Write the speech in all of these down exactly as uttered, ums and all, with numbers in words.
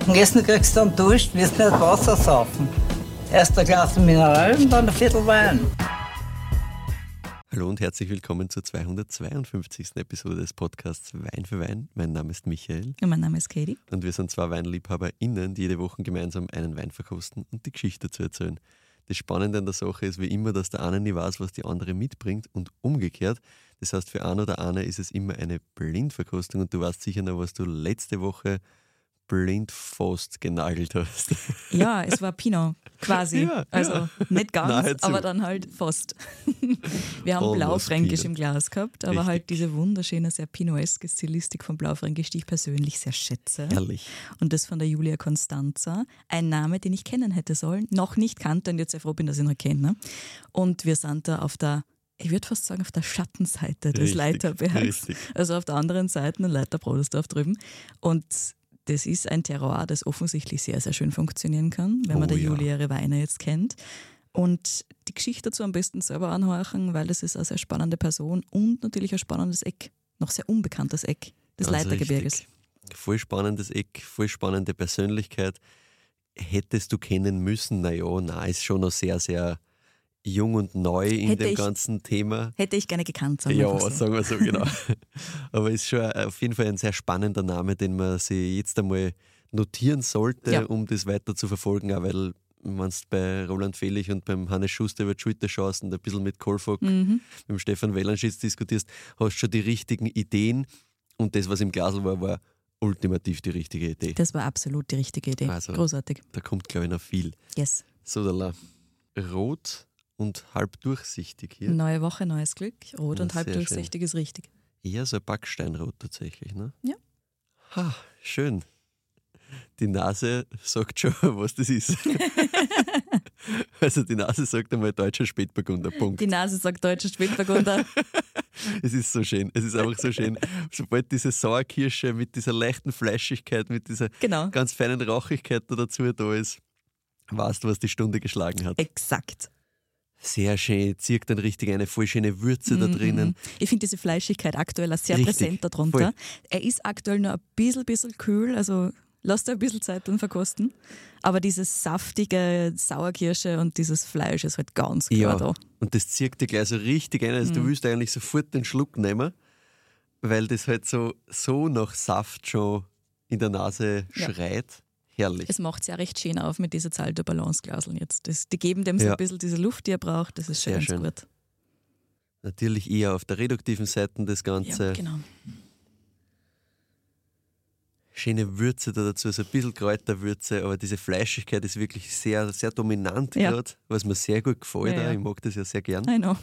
dem Essen kriegst du dann Durst, wirst nicht Wasser saufen. Erst ein Glas Mineral und dann ein Viertel Wein. Hallo und herzlich willkommen zur zweihundertzweiundfünfzigsten Episode des Podcasts Wein für Wein. Mein Name ist Michael. Und mein Name ist Katie. Und wir sind zwei WeinliebhaberInnen, die jede Woche gemeinsam einen Wein verkosten und die Geschichte dazu erzählen. Das Spannende an der Sache ist wie immer, dass der eine nie weiß, was die andere mitbringt und umgekehrt. Das heißt, für einen oder eine ist es immer eine Blindverkostung und du weißt sicher noch, was du letzte Woche blind fast genagelt hast. Ja, es war Pinot, quasi. Ja, also ja. nicht ganz, Nahezu. aber dann halt fast. Wir haben Almost Blaufränkisch Pinot. im Glas gehabt, aber Richtig. halt diese wunderschöne, sehr Pinoeske Stilistik von Blaufränkisch, die ich persönlich sehr schätze. Herrlich. Und das von der Julia Constanza. Ein Name, den ich kennen hätte sollen, noch nicht kannte und jetzt sehr froh bin, dass ich ihn noch kenne. Und wir sind da auf der, ich würde fast sagen, auf der Schattenseite des Richtig, Leiterbergs. richtig. Also auf der anderen Seite ein Leiterbrodersdorf drüben. Und das ist ein Terroir, das offensichtlich sehr, sehr schön funktionieren kann, wenn man Oh der ja. Julia ihre Weine jetzt kennt. Und die Geschichte dazu am besten selber anhorchen, weil das ist eine sehr spannende Person und natürlich ein spannendes Eck, noch sehr unbekanntes Eck des Ganz Leitergebirges. richtig. Voll spannendes Eck, voll spannende Persönlichkeit. Hättest du kennen müssen? Naja, nein, ist schon noch sehr, sehr jung und neu in Hätte dem ich- ganzen Thema. Hätte ich gerne gekannt, sagen wir Ja, einfach so. sagen wir so, genau. Aber ist schon auf jeden Fall ein sehr spannender Name, den man sich jetzt einmal notieren sollte, Ja. um das weiter zu verfolgen, auch weil wenn du bei Roland Fellich und beim Hannes Schuster über die Schulter schaust und ein bisschen mit Kolfog, Mhm. mit dem Stefan Wellenschitz diskutierst, hast schon die richtigen Ideen und das, was im Glasl war, war ultimativ die richtige Idee. Das war absolut die richtige Idee. Also- Großartig. Da kommt, glaube ich, noch viel. Yes. So, da rot und halb durchsichtig hier. Neue Woche, neues Glück. Rot Ja, und halb sehr durchsichtig ist richtig. Eher so ein Backsteinrot tatsächlich, ne? Ja. Ha, schön. Die Nase sagt schon, was das ist. Also die Nase sagt einmal deutscher Spätburgunder, Punkt. Die Nase sagt deutscher Spätburgunder. Es ist so schön, es ist einfach so schön. Sobald diese Sauerkirsche mit dieser leichten Fleischigkeit, mit dieser Genau. ganz feinen Rauchigkeit da dazu da ist, weißt du, was die Stunde geschlagen hat. Exakt. Sehr schön, zirkt dann richtig eine voll schöne Würze da drinnen. Ich finde diese Fleischigkeit aktuell auch sehr Richtig, präsent darunter. voll. Er ist aktuell nur ein bisschen, bisschen kühl, also lasst dir ein bisschen Zeit beim Verkosten. Aber dieses saftige Sauerkirsche und dieses Fleisch ist halt ganz klar Ja, da. und das zirkt dir gleich so richtig ein. Also du willst eigentlich sofort den Schluck nehmen, weil das halt so, so nach Saft schon in der Nase Ja. schreit. Herrlich. Es macht es ja recht schön auf mit diesen Zalto Balanceglaseln jetzt. Das, die geben dem so Ja. ein bisschen diese Luft, die er braucht. Das ist schon Sehr ganz schön. gut. Natürlich eher auf der reduktiven Seite das Ganze. Ja, genau. Schöne Würze da dazu, so ein bisschen Kräuterwürze, aber diese Fleischigkeit ist wirklich sehr, sehr dominant Ja. gerade, was mir sehr gut gefällt. Ja, auch. ja. Ich mag das ja sehr gern. I know.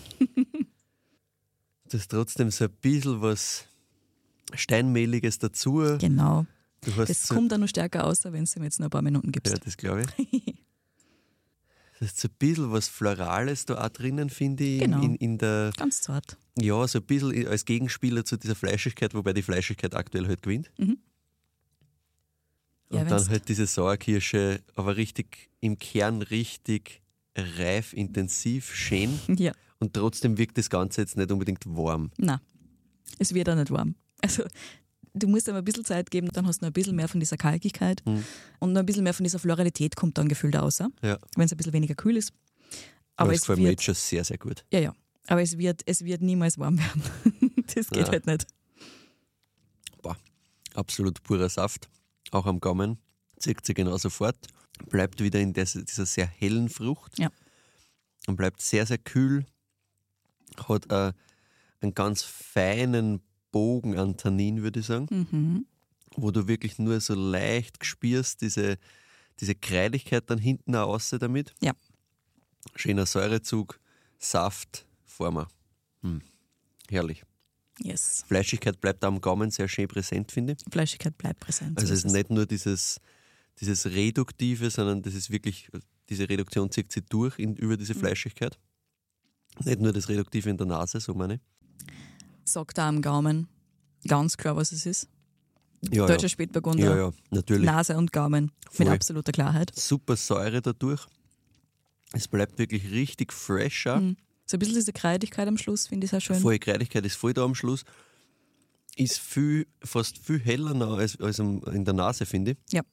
Du hast trotzdem so ein bisschen was Steinmehliges dazu. Genau. Du hast Das so, kommt auch noch stärker aus, wenn du ihm jetzt noch ein paar Minuten gibst. ja, das glaube ich. Du hast so ein bisschen was Florales da auch drinnen, finde ich. Genau. In, in der, Ganz zart. ja, so ein bisschen als Gegenspieler zu dieser Fleischigkeit, wobei die Fleischigkeit aktuell halt gewinnt. Mhm. Ja, Und wenn's- dann halt diese Sauerkirsche, aber richtig im Kern richtig reif, intensiv, schön. Ja, Und trotzdem wirkt das Ganze jetzt nicht unbedingt warm. nein. Es wird auch nicht warm. Also, du musst ihm ein bisschen Zeit geben, dann hast du noch ein bisschen mehr von dieser Kalkigkeit Mhm. und noch ein bisschen mehr von dieser Floralität kommt dann gefühlt raus, Ja, wenn es ein bisschen weniger kühl ist. Aber das es gefällt mir wird, jetzt schon sehr, sehr gut. ja, ja. Aber es wird, es wird niemals warm werden. Das geht Ja. halt nicht. Boah, absolut purer Saft, auch am Gaumen. Zieht sich genauso fort. Bleibt wieder in des, dieser sehr hellen Frucht. Ja. Und bleibt sehr, sehr kühl. Hat äh, einen ganz feinen Bogen an Tannin, würde ich sagen. Mhm. Wo du wirklich nur so leicht spürst, diese, diese Kreidigkeit dann hinten auch raus damit. Ja. Schöner Säurezug, Saft, Former. Hm. Herrlich. Yes. Fleischigkeit bleibt am Gaumen sehr schön präsent, finde ich. Fleischigkeit bleibt präsent. Also so es ist nicht nur dieses, dieses Reduktive, sondern das ist wirklich, diese Reduktion zieht sich durch in, über diese Fleischigkeit. Nicht nur das Reduktive in der Nase, so meine ich. Sagt da am Gaumen ganz klar, was es ist. Ja, Deutscher ja. Spätburgunder, ja, ja, natürlich. Nase und Gaumen Voll. mit absoluter Klarheit. Super Säure dadurch. Es bleibt wirklich richtig fresh. auch. Mhm. So ein bisschen diese Kreidigkeit am Schluss finde ich sehr schön. Voll Kreidigkeit ist voll da am Schluss. Ist viel, fast viel heller noch als, als am- in der Nase, finde ich. Ja.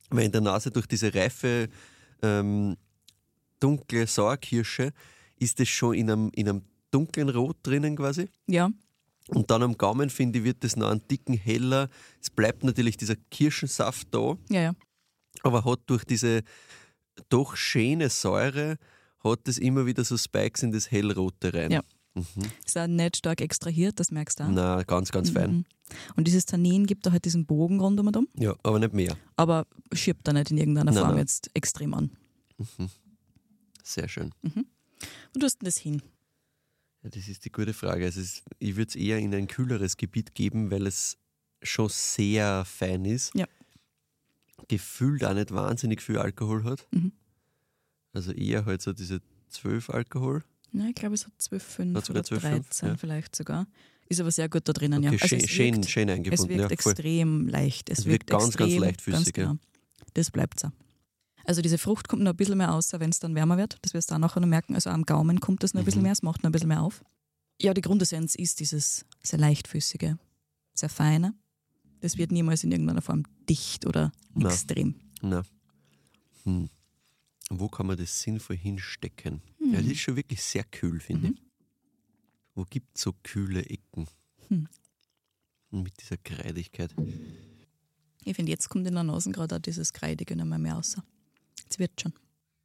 weil in der Nase durch diese reife, ähm, dunkle Sauerkirsche ist es schon in einem, in einem dunklen Rot drinnen quasi. Ja, Und dann am Gaumen, finde ich, wird das noch einen dicken heller. Es bleibt natürlich dieser Kirschensaft da, ja, ja. aber hat durch diese doch schöne Säure, hat es immer wieder so Spikes in das Hellrote rein. Ja. Mhm. Ist auch nicht stark extrahiert, das merkst du auch. Na, ganz, ganz fein. Mhm. Und dieses Tannin gibt da halt diesen Bogen rund um und um, Ja, aber nicht mehr. aber schiebt da nicht in irgendeiner Nein, Form nein. jetzt extrem an. Sehr schön. Wo tust du denn das hin? Ja, das ist die gute Frage. Also es, ich würde es eher in ein kühleres Gebiet geben, weil es schon sehr fein ist. Ja. Gefühlt auch nicht wahnsinnig viel Alkohol hat. Mhm. Also eher halt so diese zwölf Alkohol. Ja, ich glaube, es hat zwölf Komma Hat fünf oder sogar zwölf Komma fünf, dreizehn ja. vielleicht sogar. Ist aber sehr gut da drinnen, Okay, ja. Also schön, es schön, wirkt, schön es eingebunden. wirkt Ja, voll. extrem leicht. Es, Es wirkt wirkt ganz, ganz extrem, leichtfüßig, Ganz genau. Das bleibt so. Also diese Frucht kommt noch ein bisschen mehr raus, wenn es dann wärmer wird. Das wirst du auch nachher noch merken. Also am Gaumen kommt das noch ein bisschen Mhm. mehr, es macht noch ein bisschen mehr auf. Ja, die Grundessenz ist dieses sehr leichtfüßige, sehr feine. Das wird niemals in irgendeiner Form dicht oder Nein. extrem. Na. Hm. Wo kann man das sinnvoll hinstecken? Hm. Ja, das ist schon wirklich sehr kühl, finde Mhm. ich. Wo gibt es so kühle Ecken? Hm. Mit dieser Kreidigkeit. Ich finde, jetzt kommt in der Nase gerade auch dieses Kreidige noch mal mehr raus. Jetzt wird schon.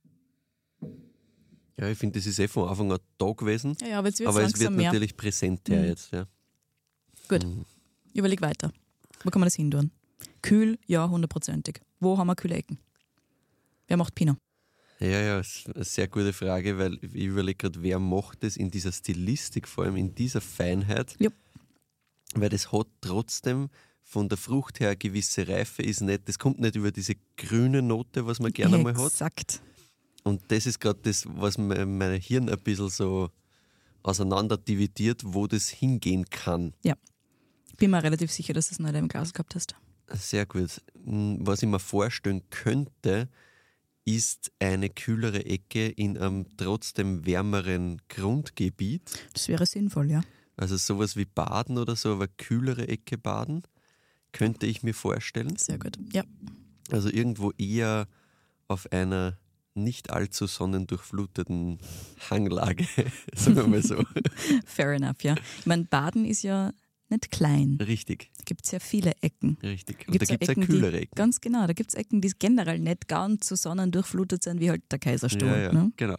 Ja, ich finde, das ist eh von Anfang an da gewesen. Ja, ja, aber jetzt wird es aber es langsam wird mehr. natürlich präsenter Mhm. jetzt. Ja. Gut, Mhm. überleg weiter. Wo kann man das hin tun? Kühl, ja, hundertprozentig. Wo haben wir kühle Ecken? Wer macht Pinot? Ja, ja, das ist eine sehr gute Frage, weil ich überlege gerade, wer macht das in dieser Stilistik, vor allem in dieser Feinheit. Ja. Weil das hat trotzdem von der Frucht her eine gewisse Reife, ist nicht, das kommt nicht über diese grüne Note, was man gerne mal hat. Exakt. Und das ist gerade das, was mein, mein Hirn ein bisschen so auseinander dividiert, wo das hingehen kann. Bin mir relativ sicher, dass du es noch in deinem Glas gehabt hast. Sehr gut. Hm, Was ich mir vorstellen könnte, ist eine kühlere Ecke in einem trotzdem wärmeren Grundgebiet. Das wäre sinnvoll, ja. Also sowas wie Baden oder so, aber kühlere Ecke Baden, könnte ich mir vorstellen. Sehr gut. Ja, Also irgendwo eher auf einer nicht allzu sonnendurchfluteten Hanglage, sagen wir mal so. fair enough, ja. Ich meine, Baden ist ja nicht klein. Richtig, Da gibt es ja viele Ecken. richtig. Und Gibt's da ja gibt es auch Ecken, kühlere die, Ecken. Ganz genau, da gibt es Ecken, die generell nicht ganz so sonnendurchflutet sind wie halt der Kaiserstuhl. Ja, ja, Ne? genau.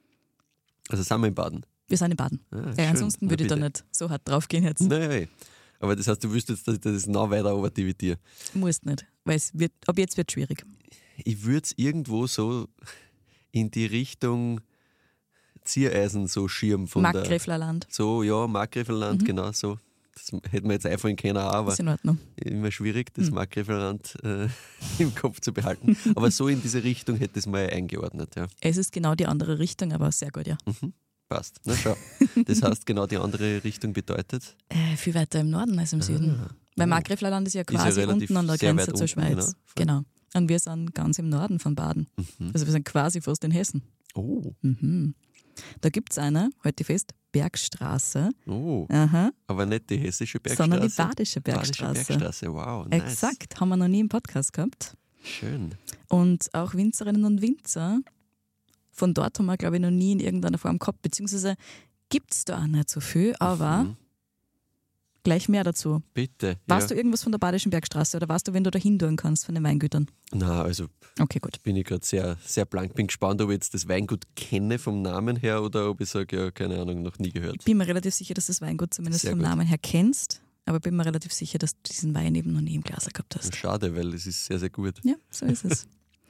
Also sind wir in Baden. Wir sind in Baden. Ah, Ja, schön. ansonsten Na, würde ich da bitte. nicht so hart draufgehen jetzt. Naja, eh. Aber das heißt, du wüsstest, dass ich das noch weiter overdividiere. Musst nicht, weil es wird, ab jetzt wird schwierig. Ich würde es irgendwo so in die Richtung Ziereisen so schirmen von der... Markgräflerland, So, ja, Markgräflerland, Mhm. genau so. Das hätten wir jetzt einfallen können, auch, aber ist in Ordnung. immer schwierig, das Mhm. Markgräflerland äh, im Kopf zu behalten. Aber so in diese Richtung hätte es mal eingeordnet, ja. Es ist genau die andere Richtung, aber sehr gut, ja. Mhm. Passt. Na schau. Das heißt, genau die andere Richtung bedeutet. Äh, viel weiter im Norden als im Süden. Ah, Weil oh. Markgräflerland ist ja ja quasi relativ unten an der sehr Grenze weit zur unten, Schweiz. genau. Genau. Und wir sind ganz im Norden von Baden. Mhm. Also wir sind quasi fast in Hessen. Oh, Mhm. Da gibt es eine, halte ich fest, Bergstraße. oh. Aha. Aber nicht die hessische Bergstraße. Sondern die badische Bergstraße. Badische Bergstraße, wow, nice. Exakt, haben wir noch nie im Podcast gehabt. Schön. Und auch Winzerinnen und Winzer, von dort haben wir, glaube ich, noch nie in irgendeiner Form gehabt, beziehungsweise gibt es da auch nicht so viel, aber Mhm. gleich mehr dazu. Bitte. Weißt ja. du irgendwas von der Badischen Bergstraße oder weißt du, wenn du da hindurch kannst von den Weingütern? Na, also Okay, gut. bin ich gerade sehr, sehr blank. Bin gespannt, ob ich jetzt das Weingut kenne vom Namen her oder ob ich sage, ja, keine Ahnung, noch nie gehört. Ich bin mir relativ sicher, dass du das Weingut zumindest Sehr vom gut. Namen her kennst, aber bin mir relativ sicher, dass du diesen Wein eben noch nie im Glas gehabt hast. Schade, weil es ist sehr, sehr gut. Ja, so ist es.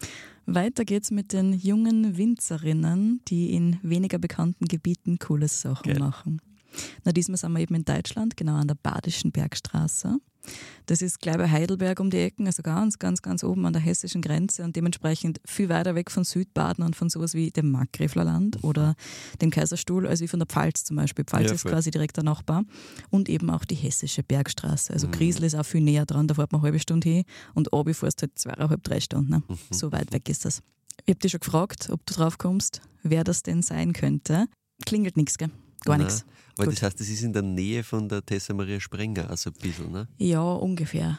Weiter geht's mit den jungen Winzerinnen, die in weniger bekannten Gebieten coole Sachen Geil. machen. Na, diesmal sind wir eben in Deutschland, genau an der Badischen Bergstraße. Das ist gleich bei Heidelberg um die Ecken, also ganz, ganz, ganz oben an der hessischen Grenze und dementsprechend viel weiter weg von Südbaden und von sowas wie dem Markgräflerland oder dem Kaiserstuhl, als wie von der Pfalz zum Beispiel. Pfalz Ja, ist voll. quasi direkt der Nachbar. Und eben auch die hessische Bergstraße. Also Mhm. Griesel ist auch viel näher dran, da fährt man eine halbe Stunde hin und oben fährst halt zweieinhalb, drei Stunden. Ne? Mhm. So weit weg ist das. Ich habe dich schon gefragt, ob du drauf kommst, wer das denn sein könnte. Klingelt nichts, gell? Gar Nein. nichts. Aber Gut. das heißt, das ist in der Nähe von der Tessa Maria Sprenger, also ein bisschen, ne? Ja, ungefähr.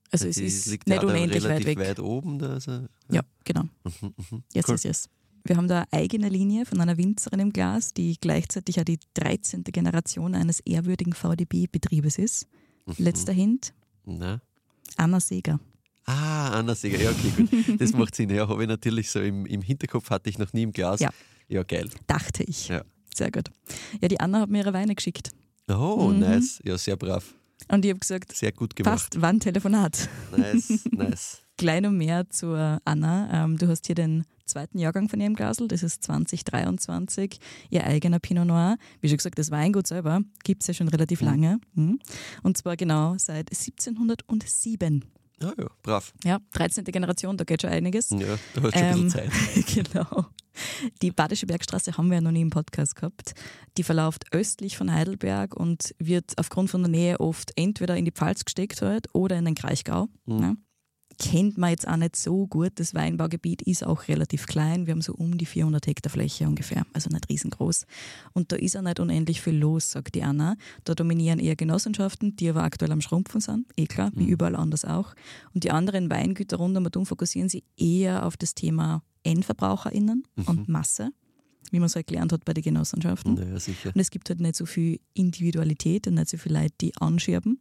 Also es Die ist liegt nicht ja da unendlich weit relativ weg. weit oben. Da, also, ja. Ja, genau. Mhm, mhm. Yes, Cool. yes, yes. Wir haben da eine eigene Linie von einer Winzerin im Glas, die gleichzeitig auch die dreizehnte Generation eines ehrwürdigen V D B-Betriebes ist. Mhm. Letzter Hint, Na? Anna Seeger. Ah, Anna Seeger, ja, okay, gut. Das macht Sinn. Ja, habe ich natürlich so im, im Hinterkopf, hatte ich noch nie im Glas. Ja. Ja, geil. Dachte ich. Ja. Sehr gut. Ja, die Anna hat mir ihre Weine geschickt. Oh, Mhm. nice. Ja, sehr brav. Und ich habe gesagt, Sehr gut gemacht. passt, wann Telefonat? Nice, nice. Gleich noch mehr zur Anna. Ähm, du hast hier den zweiten Jahrgang von ihrem Glasl, das ist zwanzig dreiundzwanzig, ihr eigener Pinot Noir. Wie schon gesagt, das Weingut selber gibt es ja schon relativ Mhm. lange. Mhm. Und zwar genau seit siebzehnhundertsieben. Ja, ja, brav. Ja, dreizehnte Generation, da geht schon einiges. Ja, da hast du schon ein bisschen Ähm, Zeit. Genau. Die Badische Bergstraße haben wir ja noch nie im Podcast gehabt. Die verläuft östlich von Heidelberg und wird aufgrund von der Nähe oft entweder in die Pfalz gesteckt halt oder in den Kraichgau. Mhm. Ja. Kennt man jetzt auch nicht so gut. Das Weinbaugebiet ist auch relativ klein. Wir haben so um die vierhundert Hektar Fläche ungefähr, also nicht riesengroß. Und da ist auch nicht unendlich viel los, sagt die Anna. Da dominieren eher Genossenschaften, die aber aktuell am Schrumpfen sind, eh klar, wie Mhm. überall anders auch. Und die anderen Weingüter rund um und um fokussieren sich eher auf das Thema EndverbraucherInnen Mhm. und Masse, wie man es halt gelernt hat bei den Genossenschaften. Naja, sicher. Und es gibt halt nicht so viel Individualität und nicht so viele Leute, die anscherben.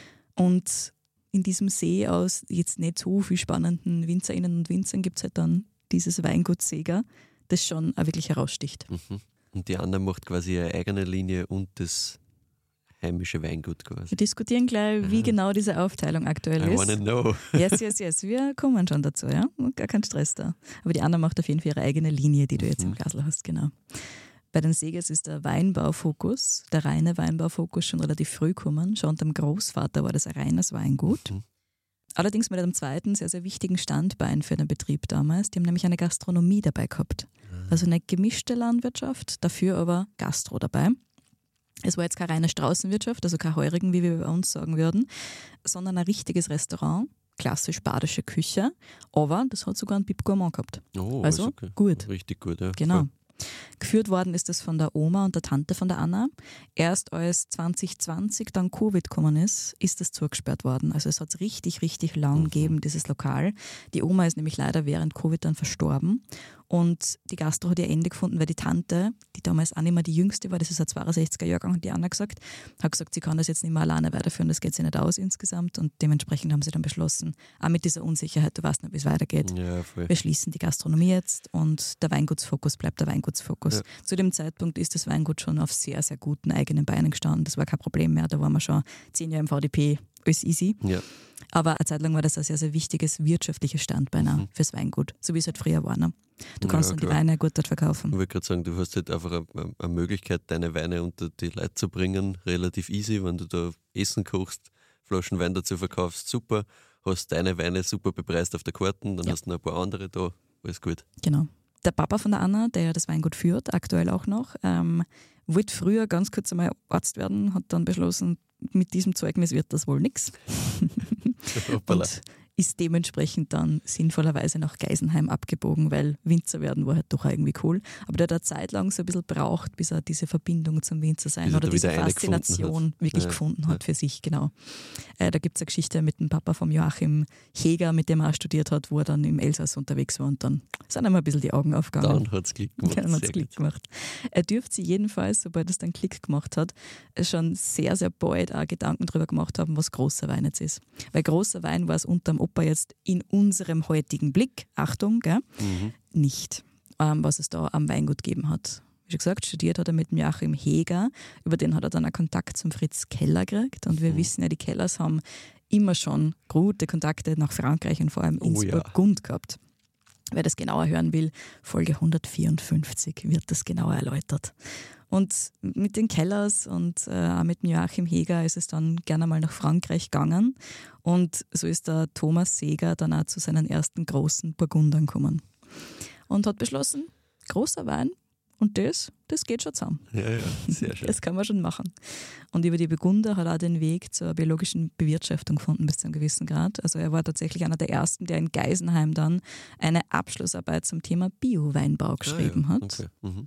Und in diesem See aus jetzt nicht so viel spannenden WinzerInnen und Winzern gibt es halt dann dieses Weingut Seeger, das schon auch wirklich heraussticht. Mhm. Und die andere macht quasi ihre eigene Linie und das heimische Weingut quasi. Wir diskutieren gleich, wie Aha. genau diese Aufteilung aktuell I ist. wanna know. Yes, yes, yes. Wir kommen schon dazu, ja. Gar kein Stress da. Aber die Anna macht auf jeden Fall ihre eigene Linie, die du jetzt im Mhm. Glasl hast, genau. Bei den Segers ist der Weinbaufokus, der reine Weinbaufokus schon relativ früh gekommen. Schon unter dem Großvater war das ein reines Weingut. Mhm. Allerdings mit einem zweiten sehr, sehr wichtigen Standbein für den Betrieb damals. Die haben nämlich eine Gastronomie dabei gehabt. Also eine gemischte Landwirtschaft, dafür aber Gastro dabei. Es war jetzt keine reine Straußenwirtschaft, also kein Heurigen, wie wir bei uns sagen würden, sondern ein richtiges Restaurant, klassisch badische Küche, aber das hat sogar einen Bib Gourmand gehabt. Oh, Also, ist okay. gut. Richtig gut, ja. Genau. Voll. Geführt worden ist das von der Oma und der Tante von der Anna. Erst als zwanzig zwanzig dann Covid gekommen ist, ist das zugesperrt worden. Also es hat es richtig, richtig lang Mhm. gegeben, dieses Lokal. Die Oma ist nämlich leider während Covid dann verstorben. Und die Gastro hat ihr Ende gefunden, weil die Tante, die damals auch nicht mehr die jüngste war, das ist ein zweiundsechziger Jahrgang, hat die Anna gesagt, hat gesagt, sie kann das jetzt nicht mehr alleine weiterführen, das geht sich nicht aus insgesamt. Und dementsprechend haben sie dann beschlossen, auch mit dieser Unsicherheit, du weißt nicht, wie es weitergeht, Ja, voll. wir schließen die Gastronomie jetzt und der Weingutsfokus bleibt der Weingutsfokus. Ja. Zu dem Zeitpunkt ist das Weingut schon auf sehr, sehr guten eigenen Beinen gestanden. Das war kein Problem mehr. Da waren wir schon zehn Jahre im V D P, alles easy. Ja. Aber eine Zeit lang war das ein sehr, sehr wichtiges wirtschaftliches Standbein auch Mhm. fürs Weingut, so wie es halt früher war. Ne? Du kannst Ja, dann die klar. Weine gut dort verkaufen. Ich wollte gerade sagen, du hast halt einfach eine, eine Möglichkeit, deine Weine unter die Leute zu bringen, relativ easy, wenn du da Essen kochst, Flaschen Wein dazu verkaufst, super, hast deine Weine super bepreist auf der Karte, dann Ja. hast du noch ein paar andere da, alles gut. Genau. Der Papa von der Anna, der ja das Weingut führt, aktuell auch noch, ähm, wollte früher ganz kurz einmal Arzt werden, hat dann beschlossen, mit diesem Zeugnis wird das wohl nichts. Hoppala. Und ist dementsprechend dann sinnvollerweise nach Geisenheim abgebogen, weil Winzer werden war halt doch irgendwie cool. Aber der hat eine Zeit lang so ein bisschen braucht, bis er diese Verbindung zum Winzer sein Bis er oder da diese wieder eine gefunden Faszination hat. wirklich Ja, gefunden hat für sich, genau. Äh, da gibt es eine Geschichte mit dem Papa vom Joachim Heger, mit dem er auch studiert hat, wo er dann im Elsass unterwegs war und dann sind ihm ein bisschen die Augen aufgegangen. Dann hat es Klick gemacht. Ja, dann hat es Sehr Klick gut. gemacht. Er dürfte sich jedenfalls, sobald es dann Klick gemacht hat, schon sehr, sehr bald auch Gedanken darüber gemacht haben, was großer Wein jetzt ist. Weil großer Wein war es unterm Opa jetzt in unserem heutigen Blick, Achtung, gell, Mhm. nicht, ähm, was es da am Weingut gegeben hat. Wie schon gesagt, studiert hat er mit dem Joachim Heger, über den hat er dann einen Kontakt zum Fritz Keller gekriegt und wir Mhm. wissen ja, die Kellers haben immer schon gute Kontakte nach Frankreich und vor allem ins Oh ja. Burgund gehabt. Wer das genauer hören will, Folge hundertvierundfünfzig wird das genauer erläutert. Und mit den Kellers und äh, auch mit dem Joachim Heger ist es dann gerne mal nach Frankreich gegangen. Und so ist der Thomas Seeger dann auch zu seinen ersten großen Burgundern gekommen. Und hat beschlossen, großer Wein und das, das geht schon zusammen. Ja, ja, sehr schön. Das kann man schon machen. Und über die Burgunder hat er auch den Weg zur biologischen Bewirtschaftung gefunden bis zu einem gewissen Grad. Also er war tatsächlich einer der ersten, der in Geisenheim dann eine Abschlussarbeit zum Thema Bio-Weinbau geschrieben ah, ja. hat. Okay. Mhm. Mhm.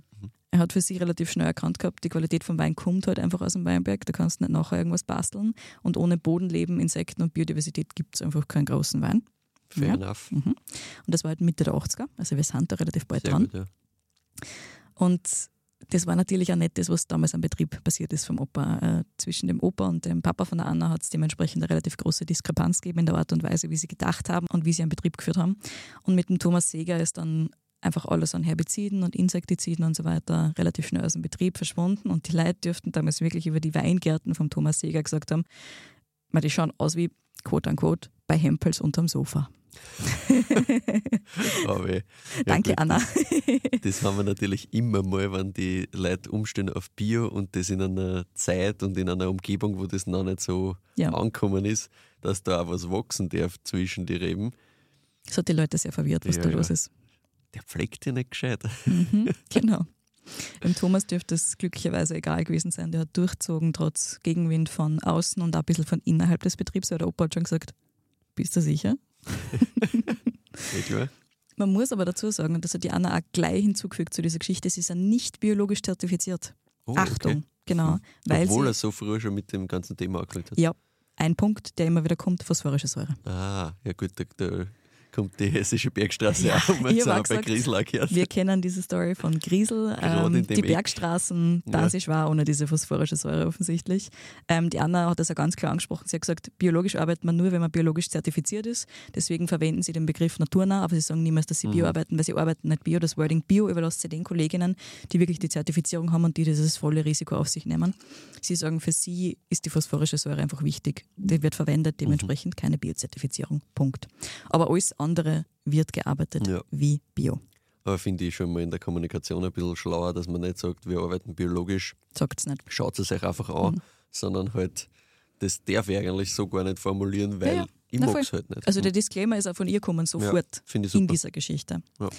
Er hat für sich relativ schnell erkannt gehabt, die Qualität vom Wein kommt halt einfach aus dem Weinberg, da kannst du nicht nachher irgendwas basteln und ohne Bodenleben, Insekten und Biodiversität gibt es einfach keinen großen Wein. Fair ja. enough. Mhm. Und das war halt Mitte der achtziger, also wir sind da relativ bald Sehr dran. gut, ja. Und das war natürlich auch nicht das, was damals am Betrieb passiert ist vom Opa. Äh, zwischen dem Opa und dem Papa von der Anna hat es dementsprechend eine relativ große Diskrepanz gegeben in der Art und Weise, wie sie gedacht haben und wie sie einen Betrieb geführt haben. Und mit dem Thomas Seeger ist dann einfach alles an Herbiziden und Insektiziden und so weiter relativ schnell aus dem Betrieb verschwunden und die Leute dürften damals wirklich über die Weingärten vom Thomas Seeger gesagt haben, die schauen aus wie, quote unquote, bei Hempels unterm Sofa. Aber, ja, Danke, gut, Anna. Das, das haben wir natürlich immer mal, wenn die Leute umstellen auf Bio und das in einer Zeit und in einer Umgebung, wo das noch nicht so Ja. angekommen ist, dass da auch was wachsen darf zwischen die Reben. Das hat die Leute sehr verwirrt, was Ja, da ja. los ist. Der pflegt ja nicht gescheit. Mhm, genau. Dem Thomas dürfte es glücklicherweise egal gewesen sein. Der hat durchzogen, trotz Gegenwind von außen und auch ein bisschen von innerhalb des Betriebs. Weil der Opa hat schon gesagt, bist du sicher? Ja, klar. Man muss aber dazu sagen, und das hat die Anna auch gleich hinzugefügt zu dieser Geschichte, sie sind nicht biologisch zertifiziert. Oh, Achtung, okay. genau. Weil Obwohl sie, er so früh schon mit dem ganzen Thema angefangen hat. ja, ein Punkt, der immer wieder kommt, phosphorische Säure. Ah, ja gut, da, da kommt die hessische Bergstraße Ja, auch mal ich hab zusammen auch bei gesagt, Griesel gehört. Wir kennen diese Story von Griesel. Gerade Ähm, in dem die Eck. Bergstraßen, da Ja. ist schwer ohne diese phosphorische Säure offensichtlich. Ähm, die Anna hat das ja ganz klar angesprochen. Sie hat gesagt, biologisch arbeitet man nur, wenn man biologisch zertifiziert ist. Deswegen verwenden sie den Begriff naturnah, aber sie sagen niemals, dass sie Mhm. Bio arbeiten, weil sie arbeiten nicht Bio. Das Wording Bio überlässt sie den Kolleginnen, die wirklich die Zertifizierung haben und die dieses volle Risiko auf sich nehmen. Sie sagen, für sie ist die phosphorische Säure einfach wichtig. Die wird verwendet, dementsprechend keine Biozertifizierung. Punkt. Aber alles andere wird gearbeitet Ja. wie Bio. Aber finde ich schon mal in der Kommunikation ein bisschen schlauer, dass man nicht sagt, wir arbeiten biologisch, Sagt es nicht. schaut es euch einfach an, Mhm. sondern halt, das darf ich eigentlich so gar nicht formulieren, weil Ja, ja. ich Na, mag voll. es halt nicht. Also der Disclaimer ist auch von ihr gekommen, sofort Finde ich in super. dieser Geschichte. Ja.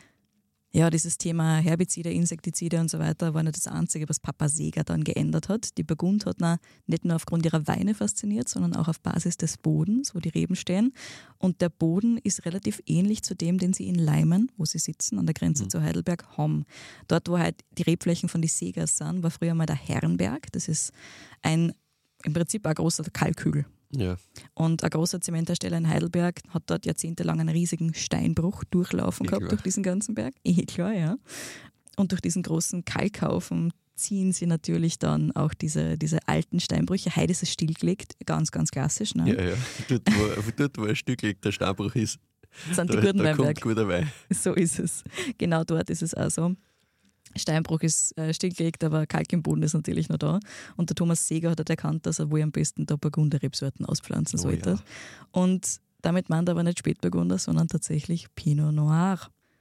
Ja, dieses Thema Herbizide, Insektizide und so weiter war nicht das Einzige, was Papa Seeger dann geändert hat. Die Burgund hat ihn nicht nur aufgrund ihrer Weine fasziniert, sondern auch auf Basis des Bodens, wo die Reben stehen. Und der Boden ist relativ ähnlich zu dem, den sie in Leimen, wo sie sitzen, an der Grenze Mhm. zu Heidelberg, haben. Dort, wo halt die Rebflächen von die Segers sind, war früher mal der Herrenberg. Das ist ein, im Prinzip ein großer Kalkhügel. Ja, Und ein großer Zementhersteller in Heidelberg hat dort jahrzehntelang einen riesigen Steinbruch durchlaufen Eh gehabt klar. durch diesen ganzen Berg. Eh klar, ja. Und durch diesen großen Kalkhaufen ziehen sie natürlich dann auch diese, diese alten Steinbrüche. Heute ist es stillgelegt, ganz, ganz klassisch. Ne? ja, ja. Dort, wo, dort, wo ein Stück der Steinbruch ist, Das sind die da, guten da kommt Weinberge. guter Wein. So ist es. Genau dort ist es auch so. Steinbruch ist äh, stillgelegt, aber Kalk im Boden ist natürlich noch da. Und der Thomas Seeger hat halt erkannt, dass er wohl am besten da Burgunder-Rebsorten auspflanzen Oh sollte. ja. Und damit meint er aber nicht Spätburgunder, sondern tatsächlich Pinot Noir.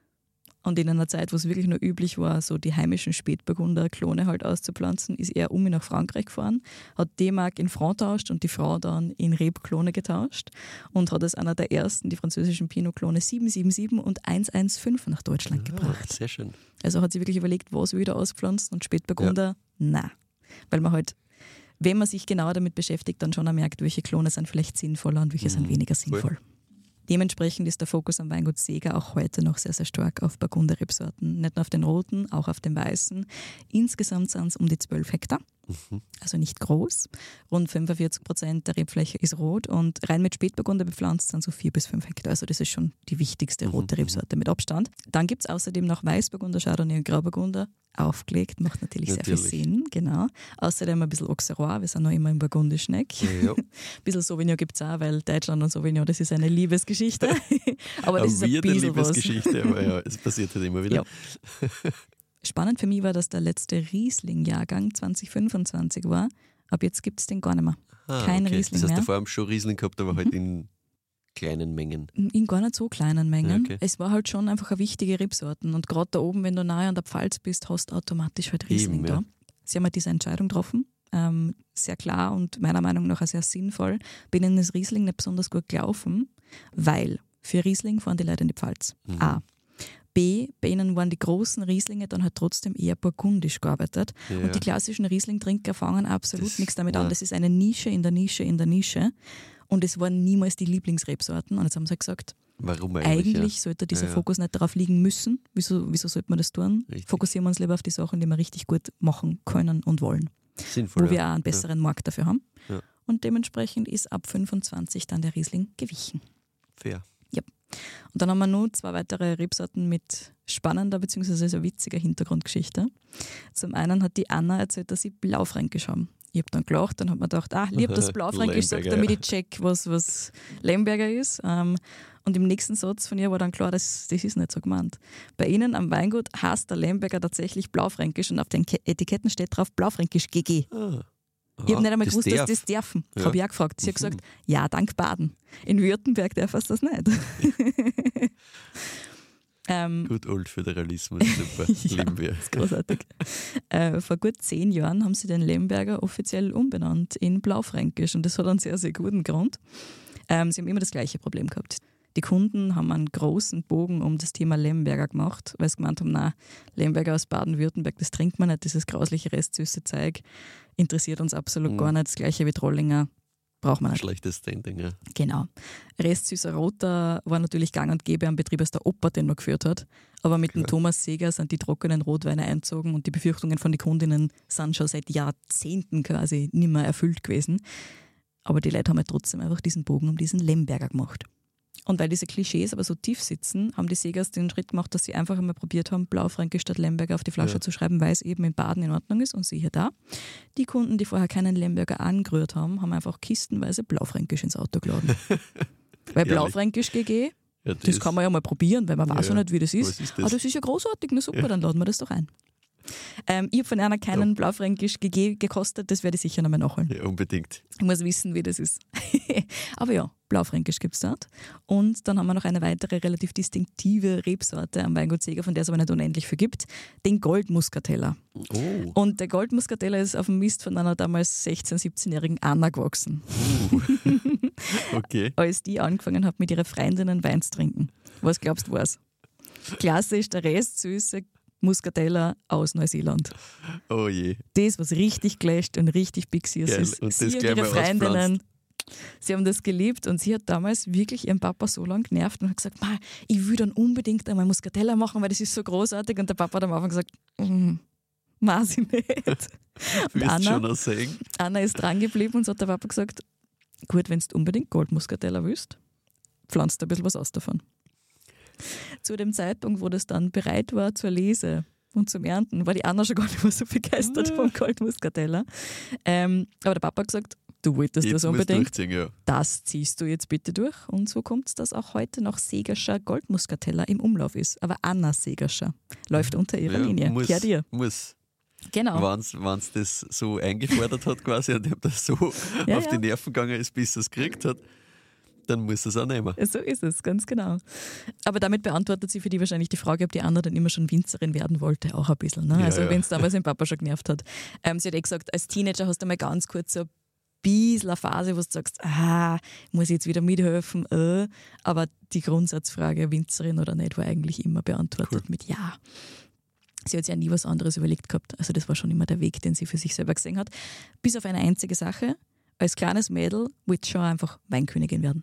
Und in einer Zeit, wo es wirklich nur üblich war, so die heimischen Spätburgunder-Klone halt auszupflanzen, ist er um mich nach Frankreich gefahren, hat D-Mark in Franc getauscht und die Frau dann in Rebklone getauscht und hat als einer der ersten die französischen Pinot-Klone sieben sieben sieben und eins eins fünf nach Deutschland Ah, gebracht. sehr schön. Also hat sie wirklich überlegt, was will ich da auspflanzen und Spätburgunder, na. Weil man halt, wenn man sich genauer damit beschäftigt, dann schon auch merkt, welche Klone sind vielleicht sinnvoller und welche sind Mhm, weniger voll. sinnvoll. Dementsprechend ist der Fokus am Weingut Seeger auch heute noch sehr, sehr stark auf Burgunder-Rebsorten. Nicht nur auf den roten, auch auf den weißen. Insgesamt sind es um die zwölf Hektar, Mhm. also nicht groß. Rund fünfundvierzig Prozent der Rebfläche ist rot und rein mit Spätburgunder bepflanzt sind so vier bis fünf Hektar. Also das ist schon die wichtigste rote Mhm, Rebsorte mit Abstand. Dann gibt es außerdem noch Weißburgunder, Chardonnay und Grauburgunder. Aufgelegt, macht natürlich, sehr Natürlich. viel Sinn, genau. Außerdem ein bisschen Auxerrois, wir sind noch immer im Burgundischen Eck. Ja. Ein bisschen Sauvignon gibt es auch, weil Deutschland und Sauvignon, das ist eine Liebesgeschichte. Aber das ist ein weirde bisschen was. Liebesgeschichte, aber ja, es passiert halt immer wieder. Ja. Spannend für mich war, dass der letzte Riesling-Jahrgang zwanzig fünfundzwanzig war. Ab jetzt gibt es den gar nicht mehr. Ah, Kein okay. Riesling Das heißt, mehr. davor haben wir schon Riesling gehabt, aber halt in kleinen Mengen. In gar nicht so kleinen Mengen. Ja, okay. Es war halt schon einfach eine wichtige Rebsorten. Und gerade da oben, wenn du nahe an der Pfalz bist, hast du automatisch halt Riesling Eben, da. ja. Sie haben halt diese Entscheidung getroffen. Ähm, sehr klar und meiner Meinung nach auch sehr sinnvoll. Bin in das Riesling nicht besonders gut gelaufen, weil für Riesling fahren die Leute in die Pfalz. Mhm. A. B. Bei ihnen waren die großen Rieslinge dann halt trotzdem eher burgundisch gearbeitet. Ja. Und die klassischen Riesling-Trinker fangen absolut Das- nichts damit nein. an. Das ist eine Nische in der Nische in der Nische. Und es waren niemals die Lieblingsrebsorten. Und jetzt haben sie halt gesagt, Warum eigentlich? Eigentlich ja. sollte dieser ja, ja. Fokus nicht darauf liegen müssen. Wieso, wieso sollte man das tun? Richtig. Fokussieren wir uns lieber auf die Sachen, die wir richtig gut machen können und wollen. Sinnvoll. Wo ja. wir auch einen besseren ja. Markt dafür haben. Ja. Und dementsprechend ist ab fünfundzwanzig dann der Riesling gewichen. Fair. Ja. Und dann haben wir nur zwei weitere Rebsorten mit spannender bzw. sehr witziger Hintergrundgeschichte. Zum einen hat die Anna erzählt, dass sie Blaufränkisch haben. Ich habe dann gelacht, dann hat man gedacht, ah, lieb das Blaufränkisch sagt, damit ich check, was, was Lemberger ist. Um, und im nächsten Satz von ihr war dann klar, das, das ist nicht so gemeint. Bei ihnen am Weingut heißt der Lemberger tatsächlich Blaufränkisch und auf den Etiketten steht drauf Blaufränkisch G G. Ah. Ich habe nicht einmal das gewusst, darf. dass das dürfen. Ja. Habe ich auch gefragt. Sie hat gesagt, ja, dank Baden. In Württemberg darf es das nicht. ähm, Good old Föderalismus, super. ja, Lieben wir. das ist großartig. äh, vor gut zehn Jahren haben sie den Lemberger offiziell umbenannt in Blaufränkisch und das hat einen sehr, sehr guten Grund. Ähm, sie haben immer das gleiche Problem gehabt. Die Kunden haben einen großen Bogen um das Thema Lemberger gemacht, weil sie gemeint haben, na, Lemberger aus Baden-Württemberg, das trinkt man nicht, dieses grausliche restsüße Zeug interessiert uns absolut mhm. gar nicht. Das gleiche wie Trollinger, braucht man nicht. Schlechtes Standing, ja. Genau. Restsüßer Roter war natürlich gang und gäbe am Betrieb, als der Opa den noch geführt hat. Aber mit Klar. dem Thomas Seger sind die trockenen Rotweine einzogen und die Befürchtungen von den Kundinnen sind schon seit Jahrzehnten quasi nicht mehr erfüllt gewesen. Aber die Leute haben halt trotzdem einfach diesen Bogen um diesen Lemberger gemacht. Und weil diese Klischees aber so tief sitzen, haben die Segers den Schritt gemacht, dass sie einfach einmal probiert haben, Blaufränkisch statt Lemberger auf die Flasche ja. zu schreiben, weil es eben in Baden in Ordnung ist. Und siehe da, die Kunden, die vorher keinen Lemberger angerührt haben, haben einfach kistenweise Blaufränkisch ins Auto geladen. Weil Blaufränkisch G G, ja, das, das kann man ja mal probieren, weil man ja, weiß ja nicht, wie das ist. ist das? Aber das ist ja großartig, na super, ja. dann laden wir das doch ein. Ähm, ich habe von einer keinen ja. Blaufränkisch G G gekostet, das werde ich sicher nochmal nachholen. Ja, unbedingt. Ich muss wissen, wie das ist. Aber ja, Blaufränkisch gibt es dort. Und dann haben wir noch eine weitere relativ distinktive Rebsorte am Weingut Seger, von der es aber nicht unendlich viel gibt, den Goldmuskateller. Oh. Und der Goldmuskateller ist auf dem Mist von einer damals sechzehn-, siebzehnjährigen Anna gewachsen. Uh. Okay. Als die angefangen hat, mit ihren Freundinnen Wein zu trinken. Was glaubst du, was? Klassisch der restsüße Muskateller aus Neuseeland. Oh je. Das, was richtig gläscht und richtig bixiert ist. Und sie das und ihre Freundinnen, auspflanzt. Sie haben das geliebt und sie hat damals wirklich ihren Papa so lange genervt und hat gesagt, ich will dann unbedingt einmal Muskateller machen, weil das ist so großartig. Und der Papa hat am Anfang gesagt, mm, weiß ich nicht. Und Willst Anna, schon noch sagen? Anna ist dran geblieben und so hat der Papa gesagt, gut, wenn du unbedingt Goldmuskateller willst, pflanzt ein bisschen was aus davon. Zu dem Zeitpunkt, wo das dann bereit war zur Lese und zum Ernten, war die Anna schon gar nicht mehr so begeistert vom Goldmuskateller. Ähm, aber der Papa hat gesagt, du wolltest jetzt das unbedingt, ja. das ziehst du jetzt bitte durch. Und so kommt es, dass auch heute noch Segerscher Goldmuskateller im Umlauf ist. Aber Anna Segerscher läuft unter ihrer ja, Linie. Muss, ja, dir. muss. Genau. Wenn es das so eingefordert hat quasi und ihm das so ja, auf ja. die Nerven gegangen ist, bis er es gekriegt hat, dann muss er es auch nehmen. So ist es, ganz genau. Aber damit beantwortet sie für die wahrscheinlich die Frage, ob die Anna dann immer schon Winzerin werden wollte, auch ein bisschen. Ne? Ja, also ja. wenn es damals den Papa schon genervt hat. Ähm, sie hat eh gesagt, als Teenager hast du mal ganz kurz so ein bisschen eine Phase, wo du sagst, ah, muss ich jetzt wieder mithelfen? Äh. Aber die Grundsatzfrage, Winzerin oder nicht, war eigentlich immer beantwortet cool. mit Ja. Sie hat sich ja nie was anderes überlegt gehabt. Also das war schon immer der Weg, den sie für sich selber gesehen hat. Bis auf eine einzige Sache. Als kleines Mädel wollte ich schon einfach Weinkönigin werden.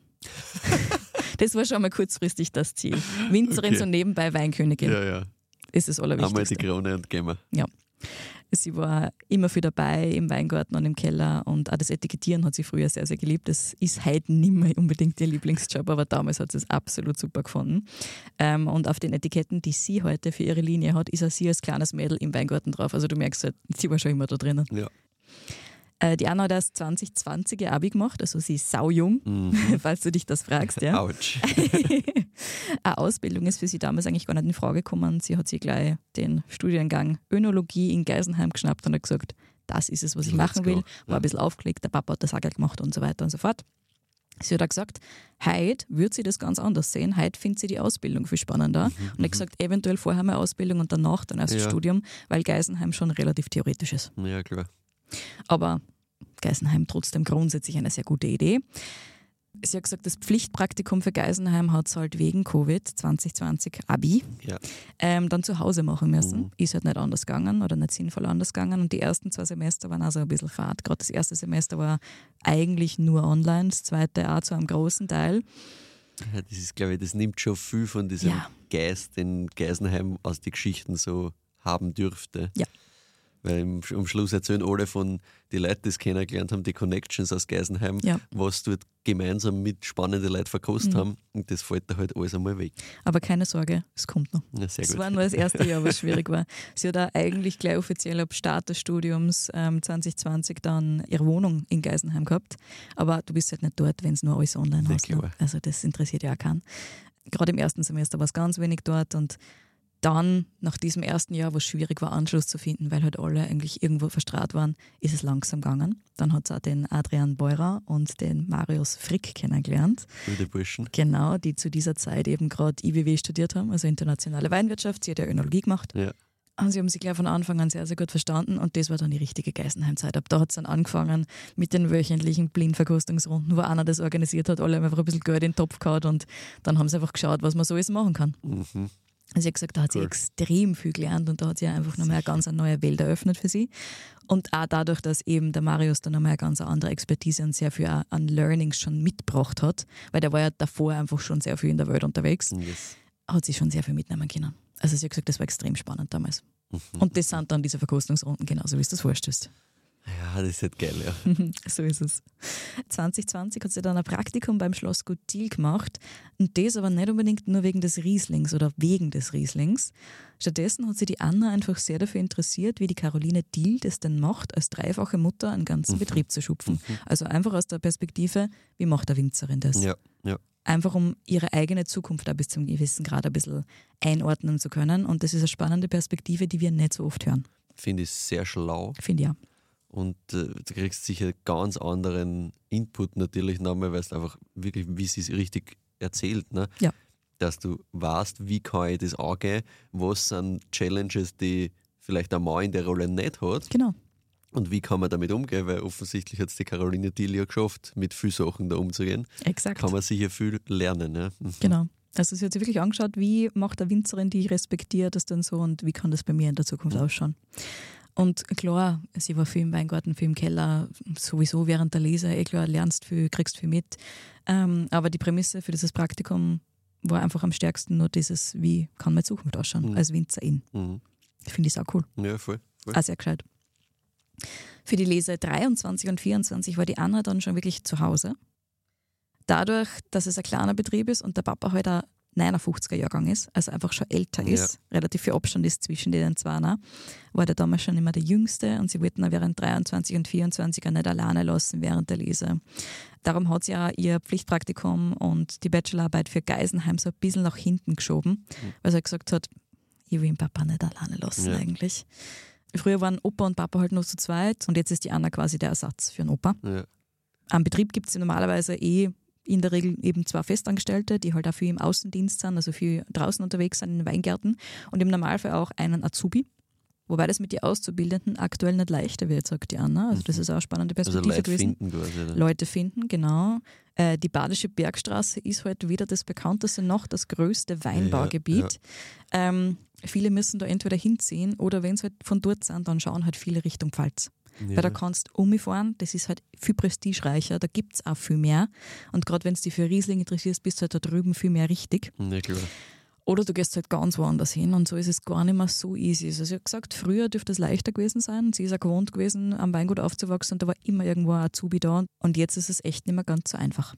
Das war schon mal kurzfristig das Ziel. Winzerin, okay. so nebenbei Weinkönigin. Ja, ja. Ist das Allerwichtigste. Einmal die Krone und gehen wir. Ja. Sie war immer viel dabei im Weingarten und im Keller und auch das Etikettieren hat sie früher sehr, sehr geliebt. Das ist heute nicht mehr unbedingt ihr Lieblingsjob, aber damals hat sie es absolut super gefunden. Ähm, und auf den Etiketten, die sie heute für ihre Linie hat, ist auch sie als kleines Mädel im Weingarten drauf. Also du merkst halt, sie war schon immer da drinnen. Ja. Die Anna hat erst zwanzig zwanzig ihr Abi gemacht, also sie ist saujung, mhm. falls du dich das fragst. Ja. Autsch. Eine Ausbildung ist für sie damals eigentlich gar nicht in Frage gekommen. Sie hat sich gleich den Studiengang Önologie in Geisenheim geschnappt und hat gesagt, das ist es, was ich machen will. War ja. ein bisschen aufgelegt, der Papa hat das auch gleich gemacht und so weiter und so fort. Sie hat auch gesagt, heute würde sie das ganz anders sehen. Heute findet sie die Ausbildung viel spannender. Mhm. Und hat gesagt, eventuell vorher mal Ausbildung und danach dann erst ja. Studium, weil Geisenheim schon relativ theoretisch ist. Ja, klar. Aber Geisenheim trotzdem grundsätzlich eine sehr gute Idee. Sie hat gesagt, das Pflichtpraktikum für Geisenheim hat es halt wegen Covid zwanzig zwanzig Abi ja. ähm, dann zu Hause machen müssen. Mhm. Ist halt nicht anders gegangen oder nicht sinnvoll anders gegangen. Und die ersten zwei Semester waren also ein bisschen fad. Gerade das erste Semester war eigentlich nur online, das zweite auch zu einem großen Teil. Ja, das ist, glaube ich, das nimmt schon viel von diesem Ja. Geist, den Geisenheim aus den Geschichten so haben dürfte. Ja. Weil im, am Schluss erzählen alle von den Leuten, die es kennengelernt haben, die Connections aus Geisenheim, Ja. was dort gemeinsam mit spannenden Leuten verkostet Mhm. haben. Und das fällt da halt alles einmal weg. Aber keine Sorge, es kommt noch. Ja, sehr Es gut. war nur das erste Jahr, was schwierig war. Sie hat auch eigentlich gleich offiziell ab Start des Studiums ähm, zwanzig zwanzig dann ihre Wohnung in Geisenheim gehabt. Aber du bist halt nicht dort, wenn es nur alles online Ja, hast. Ne? klar. Also das interessiert ja auch keinen. Gerade im ersten Semester war es ganz wenig dort und dann, nach diesem ersten Jahr, wo es schwierig war, Anschluss zu finden, weil halt alle eigentlich irgendwo verstrahlt waren, ist es langsam gegangen. Dann hat sie auch den Adrian Beurer und den Marius Frick kennengelernt. Gute Burschen. Genau, die zu dieser Zeit eben gerade I W W studiert haben, also internationale Weinwirtschaft. Sie hat ja Önologie gemacht. Ja. Und sie haben sich gleich von Anfang an sehr, sehr gut verstanden und das war dann die richtige Geisenheim-Zeit. Ab da hat es dann angefangen mit den wöchentlichen Blindverkostungsrunden, wo einer das organisiert hat, alle haben einfach ein bisschen Geld in den Topf gehauen und dann haben sie einfach geschaut, was man so alles machen kann. Mhm. Also sie hat gesagt, da hat sie Cool. extrem viel gelernt und da hat sie einfach nochmal eine ganz neue Welt eröffnet für sie. Und auch dadurch, dass eben der Marius dann nochmal eine ganz andere Expertise und sehr viel auch an Learnings schon mitgebracht hat, weil der war ja davor einfach schon sehr viel in der Welt unterwegs, Yes. hat sie schon sehr viel mitnehmen können. Also sie hat gesagt, das war extrem spannend damals. Und das sind dann diese Verkostungsrunden, genauso wie es das vorstellst. Ja, das ist halt geil, ja. So ist es. zwanzig zwanzig hat sie dann ein Praktikum beim Schloss Gut Thiel gemacht und das aber nicht unbedingt nur wegen des Rieslings oder wegen des Rieslings. Stattdessen hat sie die Anna einfach sehr dafür interessiert, wie die Caroline Thiel das denn macht, als dreifache Mutter einen ganzen Betrieb zu schupfen. Also einfach aus der Perspektive, wie macht eine Winzerin das? Ja, ja. Einfach um ihre eigene Zukunft da bis zum gewissen Grad ein bisschen einordnen zu können und das ist eine spannende Perspektive, die wir nicht so oft hören. Finde ich sehr schlau. Finde ich auch. Und äh, du kriegst sicher ganz anderen Input natürlich nochmal, weil es einfach wirklich, wie sie es richtig erzählt, ne? Ja. Dass du weißt, wie kann ich das angehen, was sind Challenges, die vielleicht ein Mann in der Rolle nicht hat Genau. und wie kann man damit umgehen, weil offensichtlich hat es die Caroline Thiel ja geschafft, mit vielen Sachen da umzugehen. Exakt. Kann man sicher viel lernen. Ne? Mhm. Genau. Also sie hat sich wirklich angeschaut, wie macht eine Winzerin, die respektiert das dann so und wie kann das bei mir in der Zukunft Mhm. ausschauen. Und klar, sie war viel im Weingarten, viel im Keller, sowieso während der Lese, eh klar, lernst viel, kriegst viel mit. Ähm, aber die Prämisse für dieses Praktikum war einfach am stärksten nur dieses, wie kann meine Zukunft ausschauen Mhm. als Winzerin. Mhm. Finde ich auch cool, Ja, voll. voll. auch sehr gescheit. Für die Lese dreiundzwanzig und vierundzwanzig war die Anna dann schon wirklich zu Hause. Dadurch, dass es ein kleiner Betrieb ist und der Papa halt ein neunundfünfziger Jahrgang ist, also einfach schon älter Ja. ist, relativ viel Abstand ist zwischen den zwei, ne, war der damals schon immer der Jüngste und sie wollten ihn während dreiundzwanzig und vierundzwanzig auch nicht alleine lassen während der Lese. Darum hat sie auch ihr Pflichtpraktikum und die Bachelorarbeit für Geisenheim so ein bisschen nach hinten geschoben, weil sie halt gesagt hat, ich will den Papa nicht alleine lassen Ja. eigentlich. Früher waren Opa und Papa halt nur zu zweit und jetzt ist die Anna quasi der Ersatz für den Opa. Ja. Am Betrieb gibt es normalerweise eh in der Regel eben zwei Festangestellte, die halt auch viel im Außendienst sind, also viel draußen unterwegs sind in den Weingärten und im Normalfall auch einen Azubi. Wobei das mit den Auszubildenden aktuell nicht leichter wird, sagt die Anna. Also das ist auch eine spannende Also Perspektive Leute gewesen. finden quasi. Ne? Leute finden, genau. Äh, die Badische Bergstraße ist heute wieder das bekannteste, noch das größte Weinbaugebiet. Ähm, viele müssen da entweder hinziehen oder wenn sie halt von dort sind, dann schauen halt viele Richtung Pfalz. Ja. Weil da kannst du umfahren, das ist halt viel prestigereicher, da gibt es auch viel mehr. Und gerade wenn du dich für Riesling interessierst, bist du halt da drüben viel mehr richtig. Ja, klar. Oder du gehst halt ganz woanders hin und so ist es gar nicht mehr so easy. Also sie hat gesagt, früher dürfte es leichter gewesen sein. Sie ist auch gewohnt gewesen, am Weingut aufzuwachsen und da war immer irgendwo ein Azubi da. Und jetzt ist es echt nicht mehr ganz so einfach.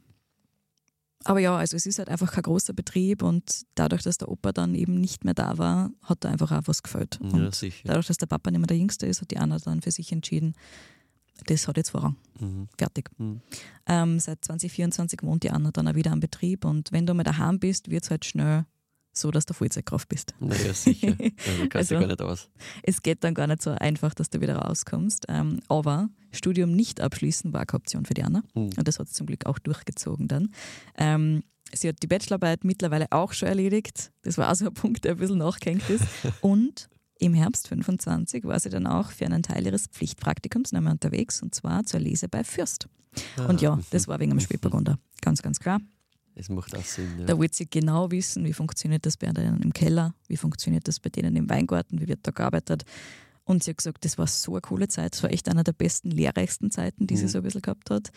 Aber ja, also es ist halt einfach kein großer Betrieb und dadurch, dass der Opa dann eben nicht mehr da war, hat da einfach auch was gefällt. Ja, Und sicher. dadurch, dass der Papa nicht mehr der Jüngste ist, hat die Anna dann für sich entschieden, das hat jetzt Vorrang. Mhm. Fertig. Mhm. Ähm, seit zwanzig vierundzwanzig wohnt die Anna dann auch wieder am Betrieb und wenn du mal daheim bist, wird es halt schnell so, dass du Vollzeitkraft bist. Naja, sicher. Also, du kannst Also- ja gar nicht aus. Es geht dann gar nicht so einfach, dass du wieder rauskommst. Ähm, aber Studium nicht abschließen war keine Option für die Anna. Mhm. Und das hat sie zum Glück auch durchgezogen dann. Ähm, sie hat die Bachelorarbeit mittlerweile auch schon erledigt. Das war auch so ein Punkt, der ein bisschen nachgehängt ist. Und im Herbst fünfundzwanzig war sie dann auch für einen Teil ihres Pflichtpraktikums noch einmal unterwegs und zwar zur Lese bei Fürst. Und ja, das war wegen dem Spätburgunder. Ganz, ganz klar. Es macht auch Sinn. Ja. Da wollte sie genau wissen, wie funktioniert das bei denen im Keller, wie funktioniert das bei denen im Weingarten, wie wird da gearbeitet. Und sie hat gesagt, das war so eine coole Zeit, das war echt einer der besten, lehrreichsten Zeiten, die sie Mhm. so ein bisschen gehabt hat.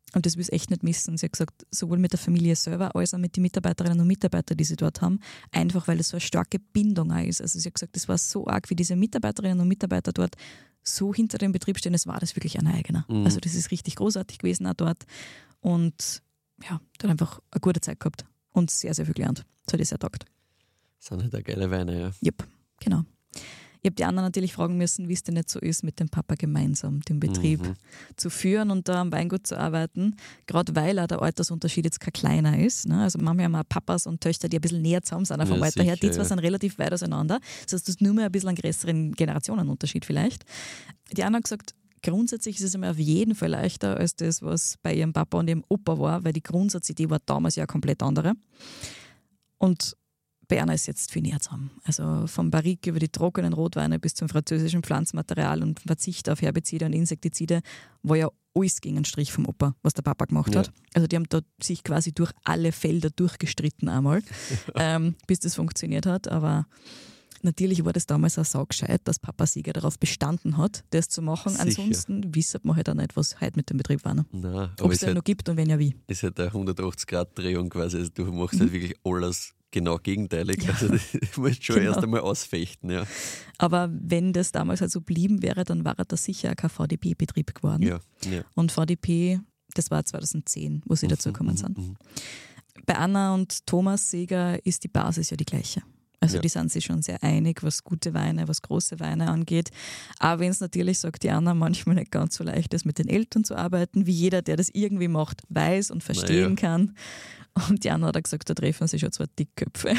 Und das will ich echt nicht missen. Sie hat gesagt, sowohl mit der Familie selber als auch mit den Mitarbeiterinnen und Mitarbeitern, die sie dort haben, einfach weil es so eine starke Bindung auch ist. Also sie hat gesagt, das war so arg, wie diese Mitarbeiterinnen und Mitarbeiter dort so hinter dem Betrieb stehen, es war das wirklich ein eigener. Mhm. Also das ist richtig großartig gewesen auch dort. Und ja, da hat einfach eine gute Zeit gehabt und sehr, sehr viel gelernt. Das hat ich sehr taugt. Das sind halt auch geile Weine, ja. Yep, genau. Ich habe die anderen natürlich fragen müssen, wie es denn nicht so ist, mit dem Papa gemeinsam den Betrieb mhm. zu führen und da am Weingut zu arbeiten. Gerade weil auch der Altersunterschied jetzt kein kleiner ist. Ne? Also manchmal haben wir auch Papas und Töchter, die ein bisschen näher zusammen sind vom ja, Alter sicher, her. Die zwei ja. sind relativ weit auseinander. Das heißt, du hast nur mehr ein bisschen einen größeren Generationenunterschied vielleicht. Die anderen haben gesagt, grundsätzlich ist es immer auf jeden Fall leichter als das, was bei ihrem Papa und ihrem Opa war, weil die Grundsatzidee war damals ja eine komplett andere. Und bei einer ist jetzt viel näher zusammen. Also vom Barrique über die trockenen Rotweine bis zum französischen Pflanzenmaterial und Verzicht auf Herbizide und Insektizide war ja alles gegen den Strich vom Opa, was der Papa gemacht ja. hat. Also die haben da sich quasi durch alle Felder durchgestritten einmal, ähm, bis das funktioniert hat. Aber natürlich war das damals auch saugescheit, dass Papa Sieger darauf bestanden hat, das zu machen. Sicher. Ansonsten wissen wir halt auch nicht, was heute mit dem Betrieb war. Ne? Ob es den halt, noch gibt und wenn ja, wie. Es ist halt eine hundertachtzig-Grad-Drehung quasi. Also du machst mhm. halt wirklich alles genau gegenteilig. Ja. Also du musst schon genau. erst einmal ausfechten. Ja. Aber wenn das damals halt so blieben wäre, dann war das sicher kein V D P-Betrieb geworden. Ja. Ja. Und V D P, das war zweitausendzehn, wo sie mhm. dazu gekommen sind. Mhm. Bei Anna und Thomas Seeger ist die Basis ja die gleiche. Also ja. die sind sich schon sehr einig, was gute Weine, was große Weine angeht. Aber wenn es natürlich, sagt die Anna, manchmal nicht ganz so leicht ist, mit den Eltern zu arbeiten, wie jeder, der das irgendwie macht, weiß und verstehen ja. kann. Und die Anna hat gesagt, da treffen sich schon zwei Dickköpfe.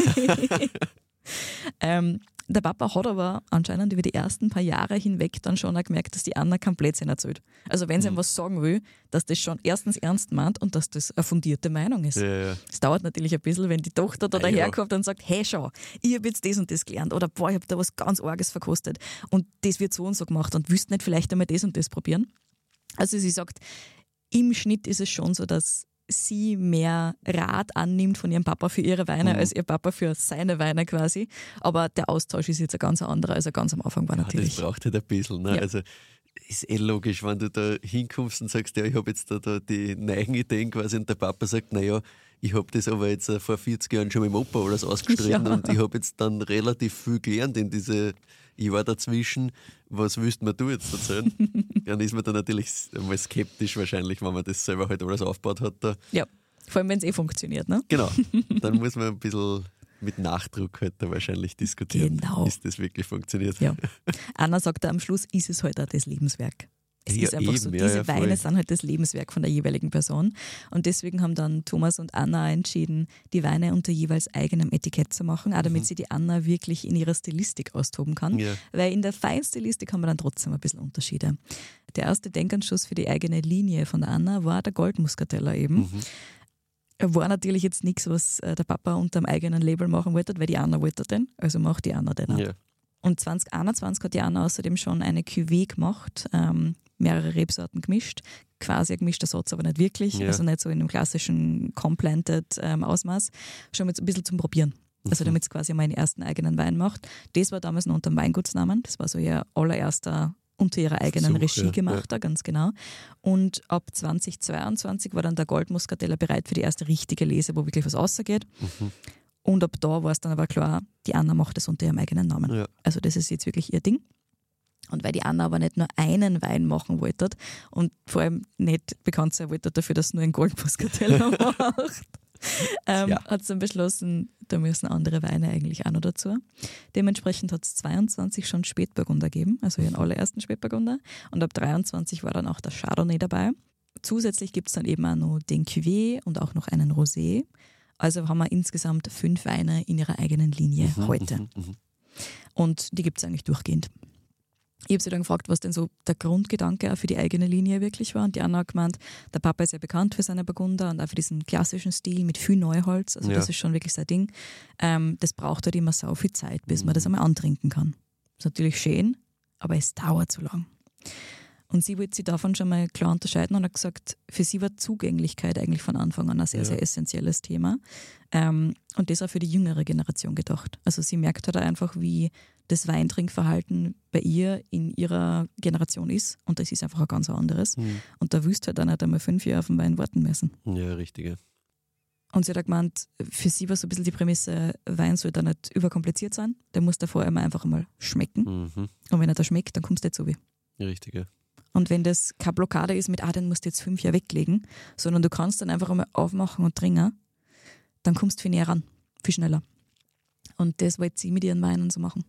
ähm, der Papa hat aber anscheinend über die ersten paar Jahre hinweg dann schon auch gemerkt, dass die Anna kein Blödsinn erzählt. Also wenn sie mhm. ihm was sagen will, dass das schon erstens ernst meint und dass das eine fundierte Meinung ist. Es ja, ja. dauert natürlich ein bisschen, wenn die Tochter da ja, daherkommt und sagt, hey schau, ich habe jetzt das und das gelernt oder boah, ich habe da was ganz Arges verkostet und das wird so und so gemacht und wüsst nicht vielleicht einmal das und das probieren. Also sie sagt, im Schnitt ist es schon so, dass sie mehr Rat annimmt von ihrem Papa für ihre Weine, mhm. als ihr Papa für seine Weine quasi. Aber der Austausch ist jetzt ein ganz anderer, als er ganz am Anfang war ja, natürlich. Das braucht halt ein bisschen. Ne? Ja. Also ist eh logisch, wenn du da hinkommst und sagst, ja, ich habe jetzt da, da die neuen Ideen quasi und der Papa sagt, naja, ich habe das aber jetzt vor vierzig Jahren schon mit dem Opa alles ausgestritten ja. und ich habe jetzt dann relativ viel gelernt in diese Jahre dazwischen. Was willst du mir du jetzt erzählen? Dann ist man dann natürlich einmal skeptisch wahrscheinlich, wenn man das selber halt alles aufgebaut hat. Da. Ja, vor allem wenn es eh funktioniert, ne? Genau, dann muss man ein bisschen mit Nachdruck halt da wahrscheinlich diskutieren, genau. bis das wirklich funktioniert. Ja. Anna sagt da am Schluss, ist es halt auch das Lebenswerk. Es ja, ist einfach eben, so, ja, diese ja, Weine sind halt das Lebenswerk von der jeweiligen Person. Und deswegen haben dann Thomas und Anna entschieden, die Weine unter jeweils eigenem Etikett zu machen, auch damit mhm. sie die Anna wirklich in ihrer Stilistik austoben kann. Ja. Weil in der Feinstilistik haben wir dann trotzdem ein bisschen Unterschiede. Der erste Denkanstoß für die eigene Linie von der Anna war der Goldmuscateller eben. Mhm. War natürlich jetzt nichts, was der Papa unter dem eigenen Label machen wollte, weil die Anna wollte den, also macht die Anna den auch. Ja. Und zwanzig einundzwanzig hat die Anna außerdem schon eine Cuvée gemacht, ähm, mehrere Rebsorten gemischt, quasi ein gemischter Satz, aber nicht wirklich, ja. also nicht so in einem klassischen Complanted ähm, Ausmaß, schon mit ein bisschen zum Probieren. Also damit sie quasi mal einen ersten eigenen Wein macht. Das war damals noch unter dem Weingutsnamen, das war so ihr allererster unter ihrer eigenen Versuch, Regie ja, gemacht, ja. ganz genau. Und ab zwanzig zweiundzwanzig war dann der Goldmuscateller bereit für die erste richtige Lese, wo wirklich was rausgeht. Mhm. Und ab da war es dann aber klar, die Anna macht das unter ihrem eigenen Namen. Ja. Also das ist jetzt wirklich ihr Ding. Und weil die Anna aber nicht nur einen Wein machen wollte und vor allem nicht bekannt sein wollte dafür, dass sie nur einen Goldmuscateller macht, ähm, ja. hat sie dann beschlossen, da müssen andere Weine eigentlich auch noch dazu. Dementsprechend hat es zweiundzwanzig schon Spätburgunder gegeben, also ihren allerersten Spätburgunder. Und ab dreiundzwanzig war dann auch der Chardonnay dabei. Zusätzlich gibt es dann eben auch noch den Cuvée und auch noch einen Rosé. Also haben wir insgesamt fünf Weine in ihrer eigenen Linie mhm, heute. Mhm, mhm. Und die gibt es eigentlich durchgehend. Ich habe sie dann gefragt, was denn so der Grundgedanke auch für die eigene Linie wirklich war. Und die Anna hat gemeint, der Papa ist ja bekannt für seine Burgunder und auch für diesen klassischen Stil mit viel Neuholz. Also ja. das ist schon wirklich sein Ding. Ähm, das braucht halt immer so viel Zeit, bis man das einmal antrinken kann. Das ist natürlich schön, aber es dauert zu lang. Und sie wollte sich davon schon mal klar unterscheiden und hat gesagt, für sie war Zugänglichkeit eigentlich von Anfang an ein sehr, ja. sehr essentielles Thema. Ähm, und das auch für die jüngere Generation gedacht. Also sie merkt halt einfach, wie das Weintrinkverhalten bei ihr in ihrer Generation ist. Und das ist einfach ein ganz anderes. Mhm. Und da wüsste halt auch nicht einmal fünf Jahre auf den Wein warten müssen. Ja, richtig. Ja. Und sie hat auch gemeint, für sie war so ein bisschen die Prämisse, Wein soll da nicht überkompliziert sein. Der muss davor immer einfach einmal schmecken. Mhm. Und wenn er da schmeckt, dann kommst du nicht so wie. Richtig, ja. Und wenn das keine Blockade ist mit, ah, den musst du jetzt fünf Jahre weglegen, sondern du kannst dann einfach einmal aufmachen und trinken, dann kommst du viel näher ran, viel schneller. Und das wollte sie mit ihren Weinen so machen.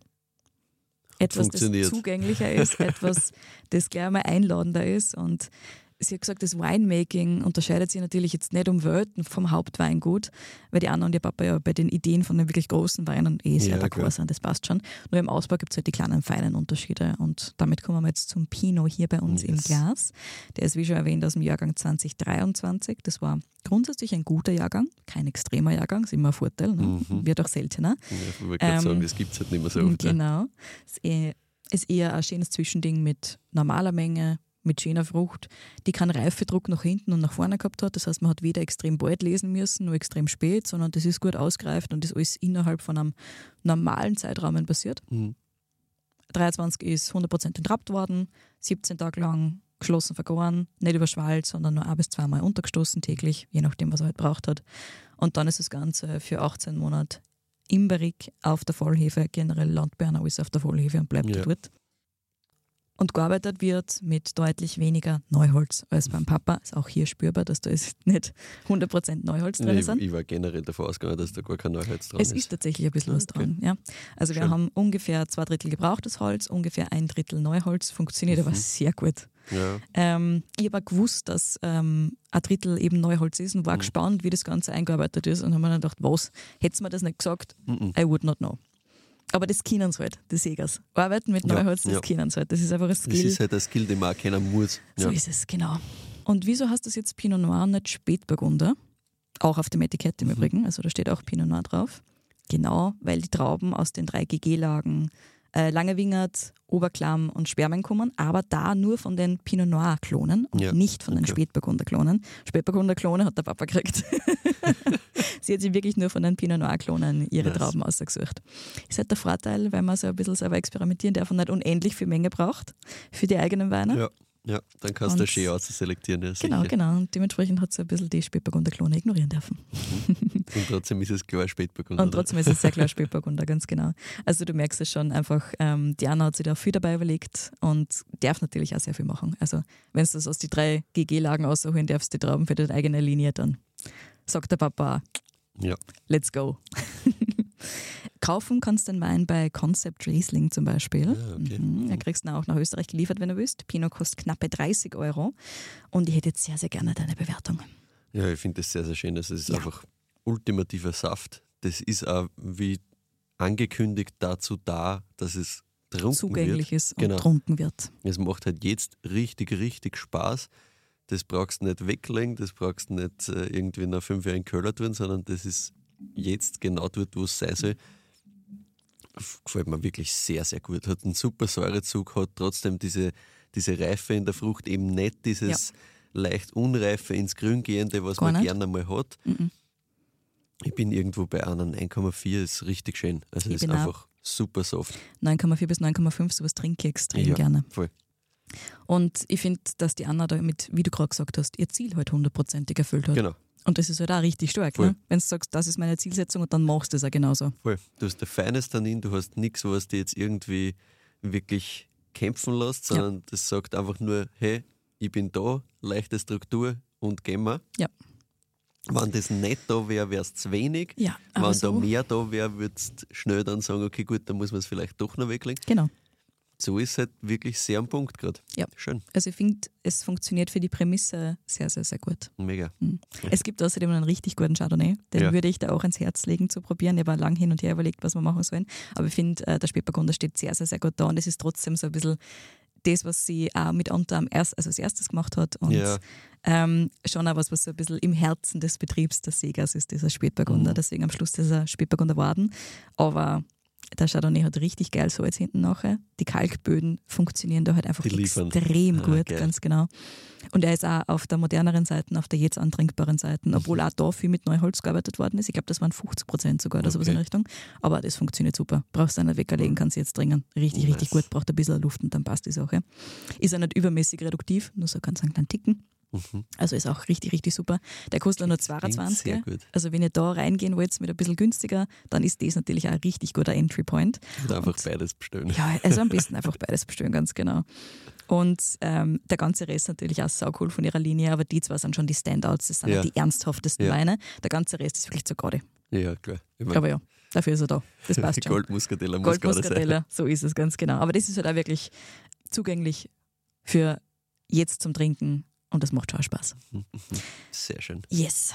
Etwas, das zugänglicher ist, etwas, das gleich einmal einladender ist. Und sie hat gesagt, das Winemaking unterscheidet sich natürlich jetzt nicht um Welten vom Hauptweingut, weil die Anna und ihr Papa ja bei den Ideen von den wirklich großen Weinen eh sehr ja, d'accord sind, das passt schon. Nur im Ausbau gibt es halt die kleinen, feinen Unterschiede und damit kommen wir jetzt zum Pinot hier bei uns yes. im Glas. Der ist, wie schon erwähnt, aus dem Jahrgang zwanzig dreiundzwanzig. Das war grundsätzlich ein guter Jahrgang, kein extremer Jahrgang, ist immer ein Vorteil, ne? Mhm. Wird auch seltener. Ja, ich wollte gerade ähm, sagen, das gibt es halt nicht mehr so oft. Genau. Ist, eh, ist eher ein schönes Zwischending mit normaler Menge, mit schöner Frucht, die keinen Reifedruck nach hinten und nach vorne gehabt hat. Das heißt, man hat weder extrem bald lesen müssen, noch extrem spät, sondern das ist gut ausgereift und das alles innerhalb von einem normalen Zeitrahmen passiert. Mhm. dreiundzwanzig ist hundert Prozent entrappt worden, siebzehn Tage lang geschlossen vergoren, nicht überschwallt, sondern nur ein- bis zweimal untergestoßen täglich, je nachdem, was er halt braucht hat. Und dann ist das Ganze für achtzehn Monate im Barrique auf der Vollhefe, generell Landbeeren ist auf der Vollhefe und bleibt ja. dort. Und gearbeitet wird mit deutlich weniger Neuholz als beim Papa. Ist auch hier spürbar, dass da ist nicht hundert Prozent Neuholz drin nee, ist. Ich war generell davon ausgegangen, dass da gar kein Neuholz dran es ist. Es ist tatsächlich ein bisschen was okay. dran. Ja. Also Schön. Wir haben ungefähr zwei Drittel gebrauchtes Holz, ungefähr ein Drittel Neuholz. Funktioniert mhm. aber sehr gut. Ja. Ähm, ich habe auch gewusst, dass ähm, ein Drittel eben Neuholz ist und war mhm. gespannt, wie das Ganze eingearbeitet ist. Und habe mir dann gedacht, was, hättest du mir das nicht gesagt? Mhm. I would not know. Aber das können sie halt, die Segers. Arbeiten mit Neuholz, ja, das ja. können sie halt. Das ist einfach ein Skill. Das ist halt ein Skill, den man auch kennen muss. Ja. So ist es, genau. Und wieso heißt das jetzt Pinot Noir, nicht Spätburgunder? Auch auf dem Etikett im mhm. Übrigen, also da steht auch Pinot Noir drauf. Genau, weil die Trauben aus den drei G G-Lagen äh, Langewingert, Oberklamm und Spermien kommen, aber da nur von den Pinot Noir-Klonen und ja. nicht von den okay. Spätburgunder-Klonen. Spätburgunder-Klone hat der Papa gekriegt. Sie hat sich wirklich nur von den Pinot Noir-Klonen ihre nice. Trauben ausgesucht. Ist halt der Vorteil, weil man so ein bisschen selber experimentieren darf und nicht unendlich viel Menge braucht für die eigenen Weine. Ja, ja dann kannst und du das schön ausselektieren. Ja, genau, genau. Und dementsprechend hat sie ein bisschen die Spätburgunder-Klone ignorieren dürfen. Und trotzdem ist es klar Spätburgunder. Und trotzdem ist es sehr klar Spätburgunder, ganz genau. Also du merkst es schon einfach, ähm, die Anna hat sich da viel dabei überlegt und darf natürlich auch sehr viel machen. Also wenn du das aus die drei G G-Lagen aussuchen darfst, die Trauben für deine eigene Linie, dann sagt der Papa, ja. let's go. Kaufen kannst du den Wein bei Concept Riesling zum Beispiel. Ja, okay. Mhm. Da kriegst du ihn auch nach Österreich geliefert, wenn du willst. Pinot kostet knappe dreißig Euro. Und ich hätte jetzt sehr, sehr gerne deine Bewertung. Ja, ich finde das sehr, sehr schön. Das ist ja. einfach ultimativer Saft. Das ist auch, wie angekündigt, dazu da, dass es trunken zugänglich wird. ist und genau. trunken wird. Es macht halt jetzt richtig, richtig Spaß. Das brauchst du nicht weglegen, das brauchst du nicht äh, irgendwie nach fünf Jahren in Köller tun, sondern das ist jetzt genau dort, wo es sein soll. Gefällt mir wirklich sehr, sehr gut. Hat einen super Säurezug, hat trotzdem diese, diese Reife in der Frucht, eben nicht dieses ja. leicht Unreife ins Grün gehende, was Gar man nicht. gerne mal hat. Mhm. Ich bin irgendwo bei einem eins Komma vier, ist richtig schön. Also es ist einfach super soft. neun Komma vier bis neun Komma fünf, sowas trinke ich extrem ja, gerne. Voll. Und ich finde, dass die Anna damit, wie du gerade gesagt hast, ihr Ziel halt hundertprozentig erfüllt hat. Genau. Und das ist halt auch richtig stark, ne? Wenn du sagst, das ist meine Zielsetzung und dann machst du es auch genauso. Voll. Du hast ein feines Tannin, du hast nichts, was dir jetzt irgendwie wirklich kämpfen lässt, sondern ja. das sagt einfach nur, hey, ich bin da, leichte Struktur und gehen wir. Ja. Wenn das nicht da wäre, wäre es zu wenig. Ja, Wenn so. da mehr da wäre, würdest du schnell dann sagen, okay gut, dann muss man es vielleicht doch noch weglegen. Genau. So ist es halt wirklich sehr am Punkt gerade. Ja. Schön. Also ich finde, es funktioniert für die Prämisse sehr, sehr, sehr gut. Mega. Mhm. Es gibt außerdem einen richtig guten Chardonnay, den ja. würde ich da auch ans Herz legen zu probieren. Ich habe lang hin und her überlegt, was wir machen sollen. Aber ich finde, äh, der Spätburgunder steht sehr, sehr, sehr gut da und es ist trotzdem so ein bisschen das, was sie auch mitunter am erst, also als erstes gemacht hat und ja. ähm, schon auch was, was so ein bisschen im Herzen des Betriebs des Segers ist, dieser Spätburgunder. Mhm. Deswegen am Schluss dieser Spätburgunder Warden. Aber Der Chardonnay hat richtig geil Salz hinten nachher. Die Kalkböden funktionieren da halt einfach extrem ah, gut, geil. Ganz genau. Und er ist auch auf der moderneren Seite, auf der jetzt antrinkbaren Seite, obwohl auch da viel mit Neuholz gearbeitet worden ist. Ich glaube, das waren fünfzig Prozent sogar oder okay. sowas in der Richtung. Aber das funktioniert super. Brauchst du einen weggerlegen, kannst du jetzt trinken. Richtig, nice. richtig gut. Braucht ein bisschen Luft und dann passt die Sache. Ist auch nicht übermäßig reduktiv, nur so ganz einen kleinen Ticken. Mhm. Also ist auch richtig, richtig super. Der kostet nur zweiundzwanzig. Also wenn ihr da reingehen wollt mit ein bisschen günstiger, dann ist das natürlich auch ein richtig guter Entry Point. Und einfach und, beides bestellen. Ja, also am besten einfach beides bestellen, ganz genau. Und ähm, der ganze Rest natürlich auch sau cool von ihrer Linie, aber die zwei sind schon die Standouts, das sind ja. die ernsthaftesten ja. Weine. Der ganze Rest ist wirklich zu gerade. Ja, klar. Ich mein, aber ja, dafür ist er da. Das passt schon. Goldmuscatella muss Goldmuscatella, sein. So ist es ganz genau. Aber das ist halt auch wirklich zugänglich für jetzt zum Trinken. Und das macht schon Spaß. Sehr schön. Yes.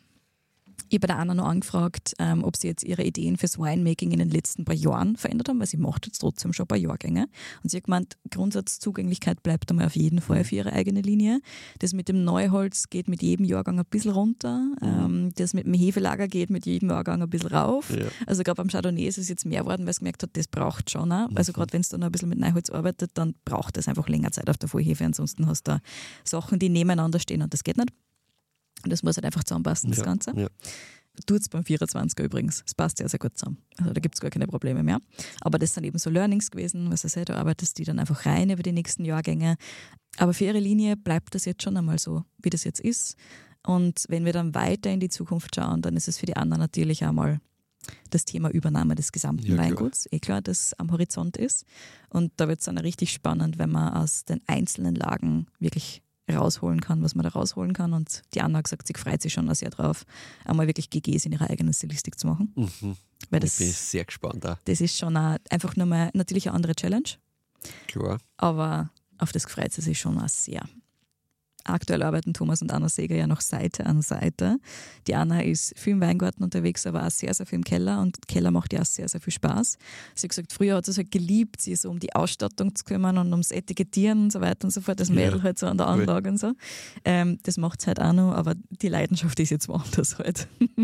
Ich habe bei der Anna noch angefragt, ähm, ob sie jetzt ihre Ideen fürs Winemaking in den letzten paar Jahren verändert haben, weil sie macht jetzt trotzdem schon ein paar Jahrgänge. Und sie hat gemeint, Grundsatzzugänglichkeit bleibt einmal auf jeden Fall für ihre eigene Linie. Das mit dem Neuholz geht mit jedem Jahrgang ein bisschen runter. Mhm. Ähm, das mit dem Hefelager geht mit jedem Jahrgang ein bisschen rauf. Ja. Also gerade beim Chardonnay ist es jetzt mehr geworden, weil es gemerkt hat, das braucht schon auch. Also gerade wenn es dann ein bisschen mit Neuholz arbeitet, dann braucht es einfach länger Zeit auf der Vollhefe. Ansonsten hast du da Sachen, die nebeneinander stehen und das geht nicht. Und das muss halt einfach zusammenpassen, das ja, Ganze. Ja. Tut es beim vierundzwanziger übrigens. Es passt sehr, sehr gut zusammen. Also da gibt es gar keine Probleme mehr. Aber das sind eben so Learnings gewesen, was ich sage, da arbeitest die dann einfach rein über die nächsten Jahrgänge. Aber für ihre Linie bleibt das jetzt schon einmal so, wie das jetzt ist. Und wenn wir dann weiter in die Zukunft schauen, dann ist es für die anderen natürlich einmal das Thema Übernahme des gesamten ja, Weinguts. Eh klar, das am Horizont ist. Und da wird es dann richtig spannend, wenn man aus den einzelnen Lagen wirklich rausholen kann, was man da rausholen kann. Und die Anna hat gesagt, sie freut sich schon sehr drauf, einmal wirklich G Gs in ihrer eigenen Stilistik zu machen. Mhm. Weil das, ich bin sehr gespannt auch. Das ist schon auch einfach nur mal natürlich eine andere Challenge. Klar. Aber auf das freut sie sich schon auch sehr. Aktuell arbeiten Thomas und Anna Seeger ja noch Seite an Seite. Die Anna ist viel im Weingarten unterwegs, aber auch sehr, sehr viel im Keller. Und Keller macht ja auch sehr, sehr viel Spaß. Sie hat gesagt, früher hat sie es halt geliebt, sich so um die Ausstattung zu kümmern und ums Etikettieren und so weiter und so fort. Das Mädel ja. halt so an der Anlage cool. und so. Ähm, das macht es halt auch noch, aber die Leidenschaft ist jetzt woanders halt.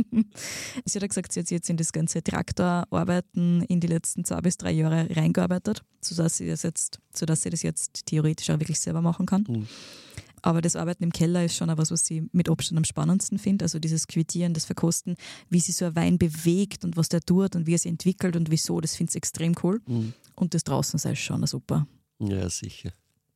Sie hat gesagt, sie hat sich jetzt in das ganze Traktorarbeiten in die letzten zwei bis drei Jahre reingearbeitet, sodass sie das jetzt, sodass sie das jetzt theoretisch auch wirklich selber machen kann. Mhm. Aber das Arbeiten im Keller ist schon auch was, was ich mit Abstand am spannendsten finde. Also dieses Quittieren, das Verkosten, wie sich so ein Wein bewegt und was der tut und wie er sich entwickelt und wieso, das finde ich extrem cool. Mhm. Und das draußen sei schon super. Ja, sicher.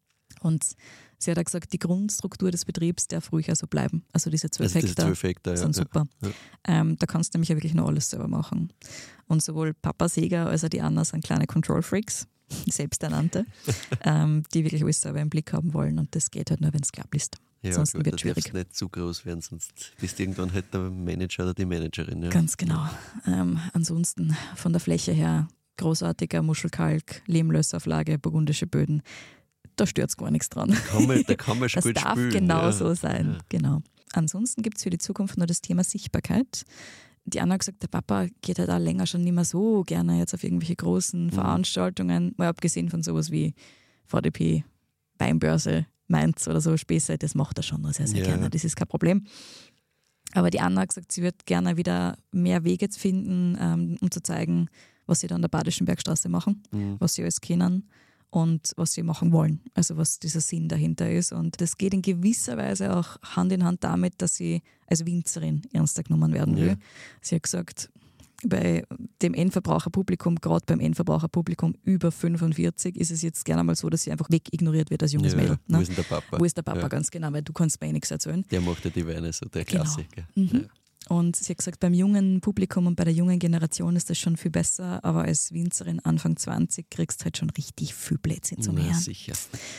Und sie hat auch gesagt, die Grundstruktur des Betriebs darf ruhig auch so bleiben. Also diese zwölf also Hektar, zwölf Hektar sind ja, super. Ja. Ähm, da kannst du nämlich ja wirklich noch alles selber machen. Und sowohl Papa Seeger als auch die Anna sind kleine Control-Freaks, selbsternannte, ähm, die wirklich alles selber im Blick haben wollen. Und das geht halt nur, wenn es klar ist. Ja, Ansonsten wird es schwierig. Du nicht zu groß werden, sonst bist du irgendwann halt der Manager oder die Managerin. Ja. Ganz genau. Ähm, ansonsten von der Fläche her großartiger Muschelkalk, Lehmlössauflage, burgundische Böden. Da stört es gar nichts dran. Da kann man, da kann man schon das gut darf spülen. genau ja. so sein. Ja. Genau. Ansonsten gibt es für die Zukunft nur das Thema Sichtbarkeit. Die Anna hat gesagt, der Papa geht halt auch länger schon nicht mehr so gerne jetzt auf irgendwelche großen mhm. Veranstaltungen, mal abgesehen von sowas wie V D P, Weinbörse, Mainz oder so Späße, das macht er schon noch sehr, sehr ja. gerne, das ist kein Problem. Aber die Anna hat gesagt, sie wird gerne wieder mehr Wege finden, ähm, um zu zeigen, was sie da an der Badischen Bergstraße machen, mhm. was sie alles kennen und was sie machen wollen, also was dieser Sinn dahinter ist. Und das geht in gewisser Weise auch Hand in Hand damit, dass sie als Winzerin ernster genommen werden will. Ja. Sie hat gesagt, bei dem Endverbraucherpublikum, gerade beim Endverbraucherpublikum über fünfundvierzig, ist es jetzt gerne mal so, dass sie einfach wegignoriert wird als junges ja, Mädel. Ne? Wo ist denn der Papa? Wo ist der Papa, ja. ganz genau, weil du kannst mir nichts erzählen. Der macht ja die Weine, so der Klassiker. Genau. Mhm. Ja. Und sie hat gesagt, beim jungen Publikum und bei der jungen Generation ist das schon viel besser, aber als Winzerin Anfang zwanzig kriegst du halt schon richtig viel Blödsinn zum Hören. Ja, sicher.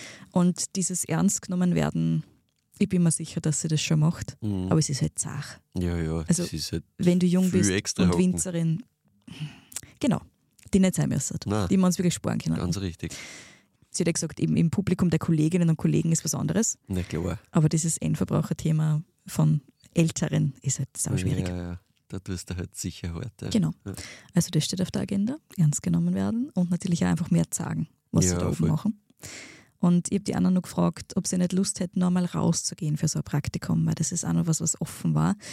Und dieses Ernst genommen werden, ich bin mir sicher, dass sie das schon macht, mhm. aber es ist halt zart. Ja, ja, also, es ist halt wenn du jung bist und hocken. Winzerin, genau, die nicht sein müssen, Nein, die wir uns wirklich sparen können. Ganz richtig. Sie hat ja gesagt, eben im Publikum der Kolleginnen und Kollegen ist was anderes. Na klar. Aber dieses Endverbraucherthema von Älteren ist halt sau schwierig. Ja, ja, da tust du halt sicher hart. Ja. Genau. Ja. Also das steht auf der Agenda, ernst genommen werden und natürlich auch einfach mehr sagen, was ja, sie da oben voll. machen. Und ich habe die anderen noch gefragt, ob sie nicht Lust hätten, noch mal rauszugehen für so ein Praktikum, weil das ist auch noch was, was offen war.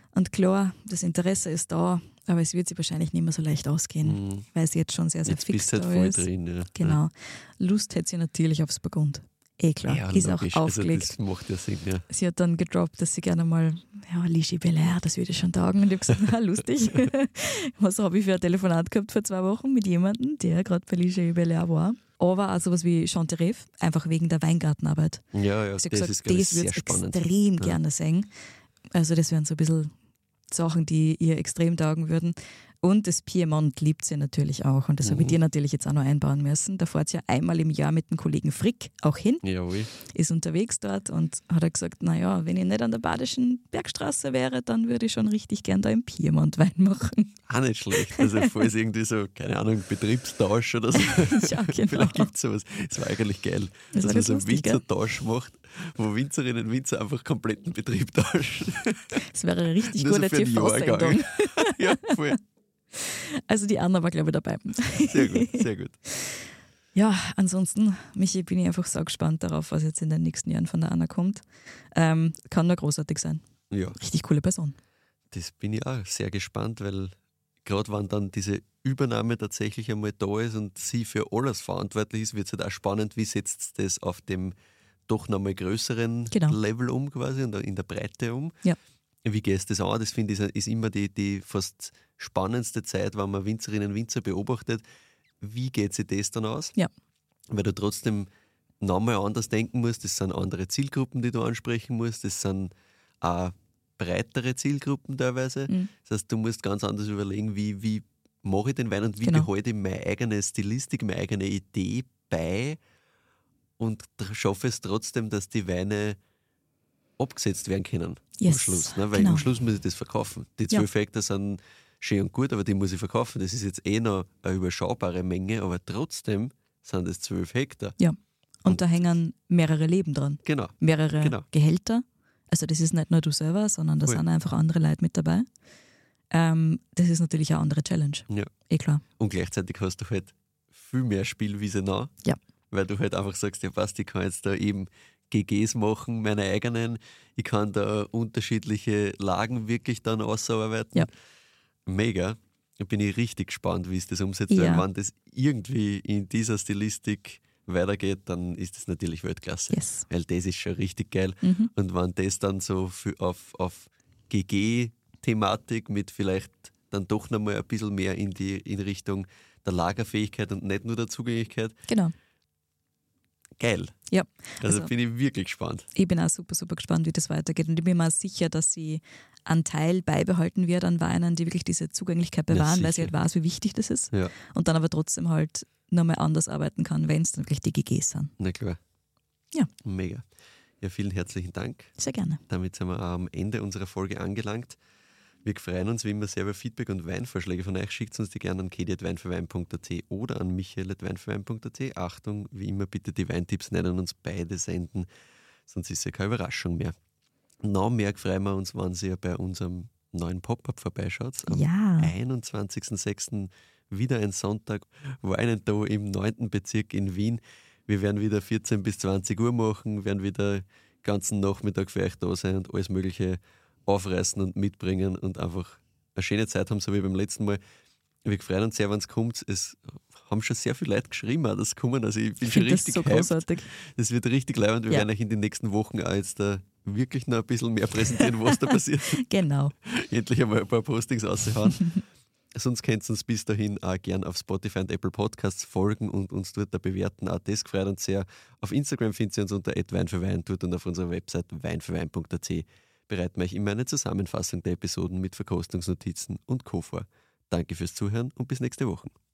Und klar, das Interesse ist da, aber es wird sich wahrscheinlich nicht mehr so leicht ausgehen, Mhm. weil es jetzt schon sehr, sehr Jetzt fix bist du halt da voll ist. drin. Ja. Genau. Lust hätte sie natürlich aufs Burgund. Eh klar, Ja, ist logisch. auch Also aufgelegt. das macht ja Sinn, ja. Sie hat dann gedroppt, dass sie gerne mal, ja, Ligie Belair, das würde ich schon taugen. Und ich habe gesagt, na, lustig. Was habe ich für ein Telefonat gehabt vor zwei Wochen mit jemandem, der gerade bei Ligie Belair war. Aber auch sowas wie Chanterev, einfach wegen der Weingartenarbeit. Ja, ja, Ich das habe gesagt, ist glaube ich, das sehr würde ich spannend. extrem Ja. gerne sehen. Also das wären so ein bisschen Sachen, die ihr extrem taugen würden. Und das Piemont liebt sie natürlich auch. Und das habe ich Mhm. dir natürlich jetzt auch noch einbauen müssen. Da fährt sie ja einmal im Jahr mit dem Kollegen Frick auch hin, Jawohl. ist unterwegs dort und hat er gesagt, naja, wenn ich nicht an der Badischen Bergstraße wäre, dann würde ich schon richtig gern da im Piemont Wein machen. Auch nicht schlecht. Also falls irgendwie so, keine Ahnung, Betriebstausch oder so. Ja, genau. Vielleicht gibt es sowas. Das war eigentlich geil, Das war dass man ganz so einen lustig, gell? Winzertausch macht, wo Winzerinnen und Winzer einfach kompletten Betrieb tauschen. Das wäre eine richtig Nur so gute für einen T V-Sendung. Jahrgang. Ja, voll. Also die Anna war, glaube ich, dabei. Sehr gut, sehr gut. Ja, ansonsten, Michi, bin ich einfach so gespannt darauf, was jetzt in den nächsten Jahren von der Anna kommt. Ähm, kann nur großartig sein. Ja, Richtig coole Person. das bin ich auch sehr gespannt, weil gerade wenn dann diese Übernahme tatsächlich einmal da ist und sie für alles verantwortlich ist, wird es halt auch spannend, wie setzt das auf dem doch nochmal größeren Genau. Level um quasi und in der Breite um. Ja. Wie gehst du das an? Das finde ich ist immer die, die fast spannendste Zeit, wenn man Winzerinnen und Winzer beobachtet. Wie geht sich das dann aus? Ja. Weil du trotzdem nochmal anders denken musst. Das sind andere Zielgruppen, die du ansprechen musst. Das sind auch breitere Zielgruppen teilweise. Mhm. Das heißt, du musst ganz anders überlegen, wie, wie mache ich den Wein und wie Genau. behalte ich meine eigene Stilistik, meine eigene Idee bei und tr- schaffe es trotzdem, dass die Weine abgesetzt werden können Yes, am Schluss. Ne? Weil genau. am Schluss muss ich das verkaufen. Die Ja. zwölf Hektar sind schön und gut, aber die muss ich verkaufen. Das ist jetzt eh noch eine überschaubare Menge, aber trotzdem sind es zwölf Hektar. Ja. Und da hängen mehrere Leben dran. Genau. Mehrere Genau. Gehälter. Also das ist nicht nur du selber, sondern da Voll. sind einfach andere Leute mit dabei. Ähm, das ist natürlich eine andere Challenge. Ja. Eh klar. Und gleichzeitig hast du halt viel mehr Spielwiese nach. Ja. Weil du halt einfach sagst, ja passt, ich kann jetzt da eben G Gs machen, meine eigenen. Ich kann da unterschiedliche Lagen wirklich dann ausarbeiten. Ja. Mega. Da bin ich richtig gespannt, wie es das umsetzt. Ja. Weil wenn das irgendwie in dieser Stilistik weitergeht, dann ist das natürlich Weltklasse. Yes. Weil das ist schon richtig geil. Mhm. Und wenn das dann so für, auf, auf G G-Thematik mit vielleicht dann doch nochmal ein bisschen mehr in die in Richtung der Lagerfähigkeit und nicht nur der Zugänglichkeit, Genau. geil. Ja. Also, Also- bin ich wirklich gespannt. Ich bin auch super, super gespannt, wie das weitergeht. Und ich bin mir auch sicher, dass sie einen Teil beibehalten wird an Weinen, die wirklich diese Zugänglichkeit Ja, bewahren, weil sie sicher. halt weiß, wie wichtig das ist. Ja, Und dann aber trotzdem halt nochmal anders arbeiten kann, wenn es dann wirklich die G Gs sind. na klar. Ja. Mega. Ja, vielen herzlichen Dank. Sehr gerne. Damit sind wir auch am Ende unserer Folge angelangt. Wir freuen uns wie immer sehr über Feedback und Weinvorschläge von euch. Schickt uns die gerne an kedi at weinfürwein punkt at oder an michael at weinfürwein punkt at. Achtung, wie immer bitte die Weintipps nicht an uns beide senden, sonst ist ja keine Überraschung mehr. Noch mehr freuen wir uns, wenn ihr bei unserem neuen Pop-Up vorbeischaut. Am Ja. einundzwanzigsten sechsten wieder ein Sonntag, Weinen da im neunten Bezirk in Wien. Wir werden wieder vierzehn bis zwanzig Uhr machen, werden wieder den ganzen Nachmittag für euch da sein und alles Mögliche aufreißen und mitbringen und einfach eine schöne Zeit haben, so wie beim letzten Mal. Wir freuen uns sehr, wenn es kommt. Es haben schon sehr viele Leute geschrieben, auch, dass es kommen. Also ich bin Ich schon finde das richtig so hyped. großartig. Das wird richtig leibend. Wir Ja. werden euch in den nächsten Wochen auch jetzt da wirklich noch ein bisschen mehr präsentieren, was da passiert. Genau. Endlich einmal ein paar Postings raushauen. Sonst könnt ihr uns bis dahin auch gern auf Spotify und Apple Podcasts folgen und uns dort da bewerten. Auch das freut uns sehr. Auf Instagram findet ihr uns unter at weinfürwein dort und auf unserer Website weinfürwein punkt at bereiten wir euch immer eine Zusammenfassung der Episoden mit Verkostungsnotizen und Co. vor. Danke fürs Zuhören und bis nächste Woche.